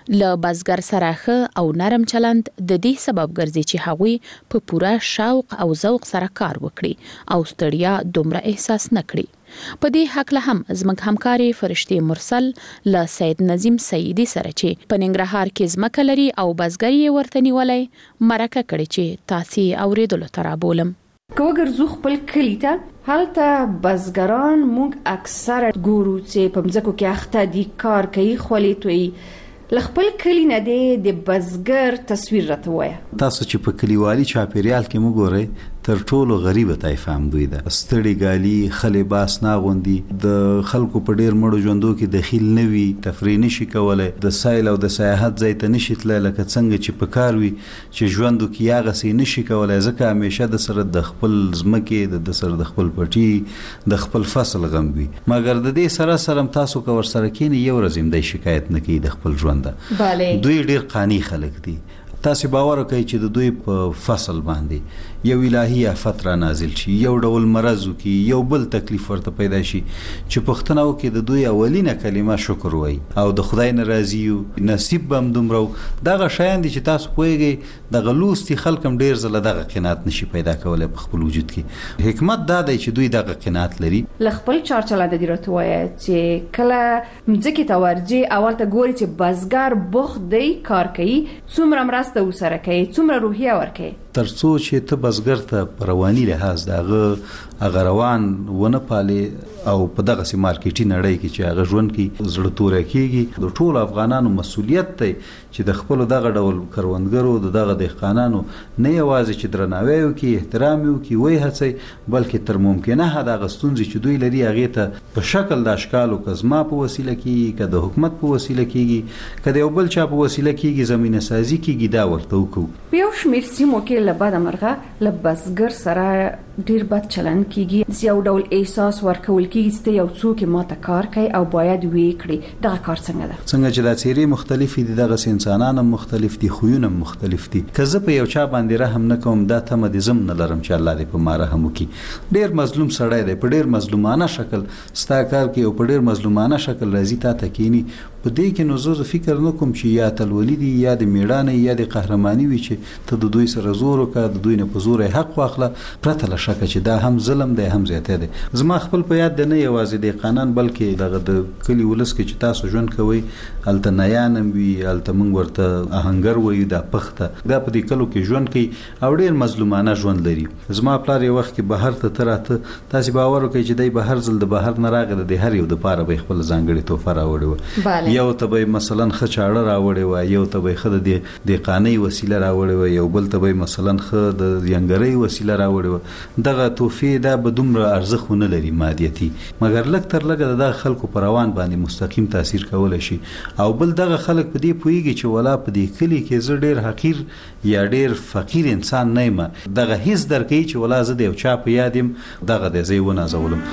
ل بزګر سره ښه او نرم چلند د دې سبب ګرځي چې هغوی په پوره شوق او ذوق سره کار وکړي او ستړیا دومره احساس نکړي. په دې حق له هم زموږ همکاري فرشتي مرسل له سید نظیم سیدی سره چې په ننګرهار کې ځمکه لري او بزګري ورته نیولې مرکه کړې چې تاسو اوریدلو ترا بولم. کوګر زو خپل کلی ته هلته بزګران موږ اکثر ګورو چې په مځکو کې اخته دي کار کوي خولې توي لخپل کلی نه دی د بزګر تصویر راته وای. تاسو چې په کلیوالي چاپیریال کې موږ تر ټولو غریبه طایفه هم دوی ده. ستړي ګالي خلې باس ناغوندي د خلکو په ډیر مړو ژوندو کې دخیل نوي تفریح نشي کولای د سایل او د سیاحت ځای ته نشي تللی لکه څنګه چې په کار وي چې ژوندو کې هغه سي نشي کولای ځکه همیشه د سره د خپل ځمکې د سره د خپل پټي د خپل فصل غم وي. مګر د دې سره سره تاسو کو ور سره کینی یو ورځ د شکایت نه کوي د خپل ژوند. دوی ډیر قانی خلک دي. تاسو باور کوئ چې د دوی په فصل باندې یو الهي آفت را نازل شي یو ډول مرض وکي یو بل تکلیف ورته پیدا شي چې پښتنو کې د دوی اولینه کلمه شکر وای او د خدای ناراضي یو نصیب بم دومره دغه شیان دي چې تاسو پوهیږئ د غلوستي خلکم ډیر زله دغه قناعت نشي پیدا کولای په خپل وجود کې. حکمت دا دی چې دوی دغه قناعت لري. لخپل چارچلانه دی راته وای چې کله مځکه ته ورځي اول ته ګوري چې بزګر بوخت دی کار کوي څومره مرسته وسره کوي څومره روحیه ورکوي ترڅو چې ته بزګر ته په رواني لحاظ دغه هغه روان ونه پالي او په دغه سي مارکیټي نړۍ کې چې هغه ژوند کې زړه توره کیږي د ټولو افغانانو مسولیت دی چې د خپل دغه ډول کروندګرو دغه دهقانانو نه یوازې چې درناوی وکړي احترام وکړي وای هڅي بلکې تر ممکنه هدا غستونځي چې دوی لري هغه ته په شکل د اشکالو کزما په وسیله کې که د حکومت په وسیله کېږي که د یو بل چا په وسیله کېږي زمينه سازي کېږي دا ورته وکړو. یو شمیر سیمو کې له بعد مرغه له بزګر سره ډیر بد چلند کیږي یو ډول احساس ورکول کیږي چې یو څوک ماته کار کوي او باید وی کړي دا کار څنګه ده څنګه چې د چیرې مختلفې دي دغه انسانانو مختلف دي خوونه مختلف دي که زه په یو چا باندې رحم نه کوم دا ته مې زم نه لرم چې الله دې په ما رحم وکړي. ډیر مظلوم سړی دی په ډیر مظلومانه شکل ستا کار کوي او په ډیر مظلومانه شکل راځي تا ته کینی په دې کې نو زه فکر نه کوم چې یا تلولی دي یا د میړانه یا د قهرمانی وي چې ته د دوی سره زور وکړه د دوی نه په زور حق واخله پرته له شکه چې دا هم ظلم دی هم زیاته دی. زما خپل په یاد نه یوازې د قانون بلکې دغه د کلی ولس کې چې تاسو ژوند کوي الته نیانم وي الته موږ ورته اهنګر وي دا پخته دا په دې کلو کې ژوند کوي او ډیر مظلومانه ژوند لري. زما پلار یو وخت کې بهر ته تراته تاسو باور وکړئ چې دای بهر ځل د بهر نه راغله د هر یو د پاره به خپل ځانګړي توفه راوړي یو ته به مثلا خچاړه راوړي و یو ته به خد د د قانوني وسیله راوړي و یو بل ته به مثلا خد د ینګري وسیله راوړي و دغه توفه دا به دومره ارزښت نه لري مادیتی مګر لک تر لګه د خلکو پر روان باندې مستقیم تاثیر کولای شي او بل دغه خلک په دې پویږي چې ولا په دې کلی کې زړه ډیر حقیر یا ډیر فقیر انسان نه یم دغه هیڅ درکې چې ولا زه د یو چا په یادم دغه د زیونه زولم.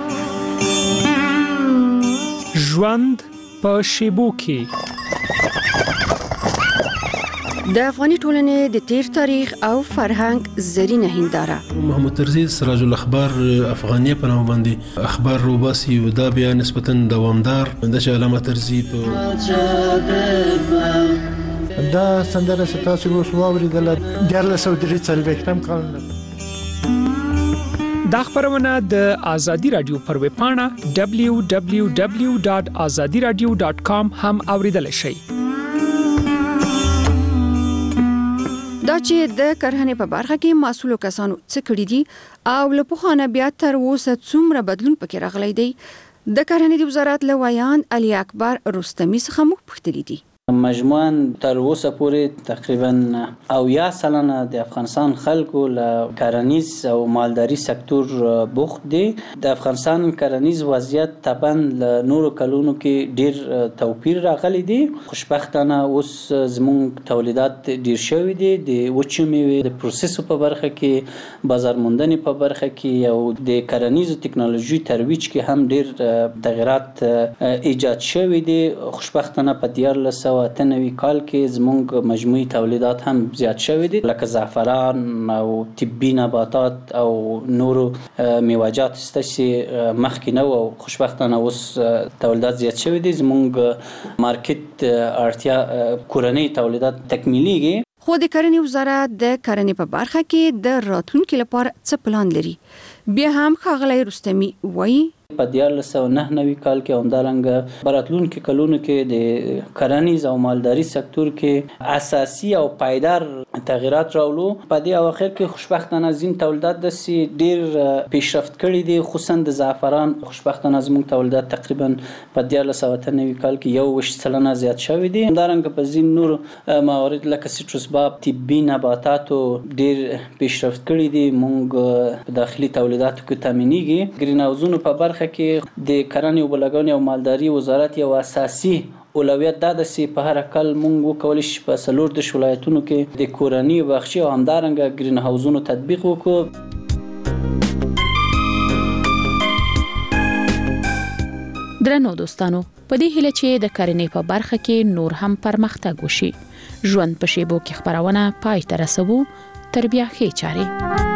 ژوند په شیبو کې د افغاني ټولنې د تیر تاریخ او فرهنګ زرینه هنداره محمد ترزی سراج الاخبار افغانیه په نوم باندې اخبار روباسي او دا بیا نسبتا دوامدار د علامه ترزی په دا سندره ستاسو اوس واوریدل د لسو درې څلوېښتم کال دا خبرونه د ازادي رادیو پر ویب پاڼه دبلیو دبلیو دبلیو ډاټ ازادي رادیو ډاټ کام هم اوریدل شئ. دا چې د کرهنې په برخه کې مسؤلو کسانو څه کړی دي او له پخوانه بیا تر اوسه څومره بدلون پکې راغلی دی د کرهنې د وزارت لویان علي اکبر رستمي څخه مو پوښتنې دي. مجموعاً تر اوسه پورې تقریبا او یا سلنه د افغانستان خلکو له کرنیز او مالداري سکتور بوخت دي. د افغانستان کرنیز وضعیت طبعا له نورو کلونو کې ډیر توپیر راغلی دی. خوشبختانه اوس زموږ تولیدات ډیر شوي دي د وچو میوې د پروسسو په برخه کې بازار موندنې په برخه کې او د کرنیزو ټکنالوژي ترویج کې هم ډیر تغیرات ایجاد شوي دي. خوشبختانه په دیارلس سوه سوه اته نوي کال کې زموږ مجموعي تولیدات هم زیات شوي دي، لکه زعفران او طبي نباتات او نورو میوه‌جات چې مخکې نه و او خوشبختانه اوس تولیدات زیات شوي دي. زموږ مارکیټ اړتیا کورنۍ تولیدات تکمیلیږي. خو د کرنې وزارت د کرنې په برخه کې د راتلونکي لپاره څه پلان لري؟ بیا هم ښاغلی رستمي وایي په دیارلس سوه نهه نوي کال کې همدارنګه براتلونکو کلونو کې د کرنیز او مالداري سکتور کې اساسي او پایدار تغیرات راولو. په دې اواخر کې خوشبختانه ځین تولیدات داسې ډیر پیشرفت کړي دي، خصوصا د زعفران. خوشبختانه زموږ تولیدات تقریبا په دیارلس سوه اته نوي کال کې یو ویشت سلنه زیات شوي دي. همدارنګه په ځین نور موارد لکه سیټروس باب طبي نباتاتو ډیر پیشرفت کړي دي. موږ په داخلي تولیداتو کې تامینېږي. ګرین هاوزونو په برخه کې د کرنې او بلګونې او مالداري وزارت یو اساسي اولویت دا ده چې په هر کال موږ وکولای شو په څلور د ولایتونو کې د کورنۍ بخشي او همدارنګه ګرین هاوزونو تطبیق وکړو. درنو دوستانو، په دې هیله چې د کرنې په برخه کې نور هم پرمختګ وشي، ژوند په شیبو کې خبرونه پای ته رسوو. تر بیا ښې چارې.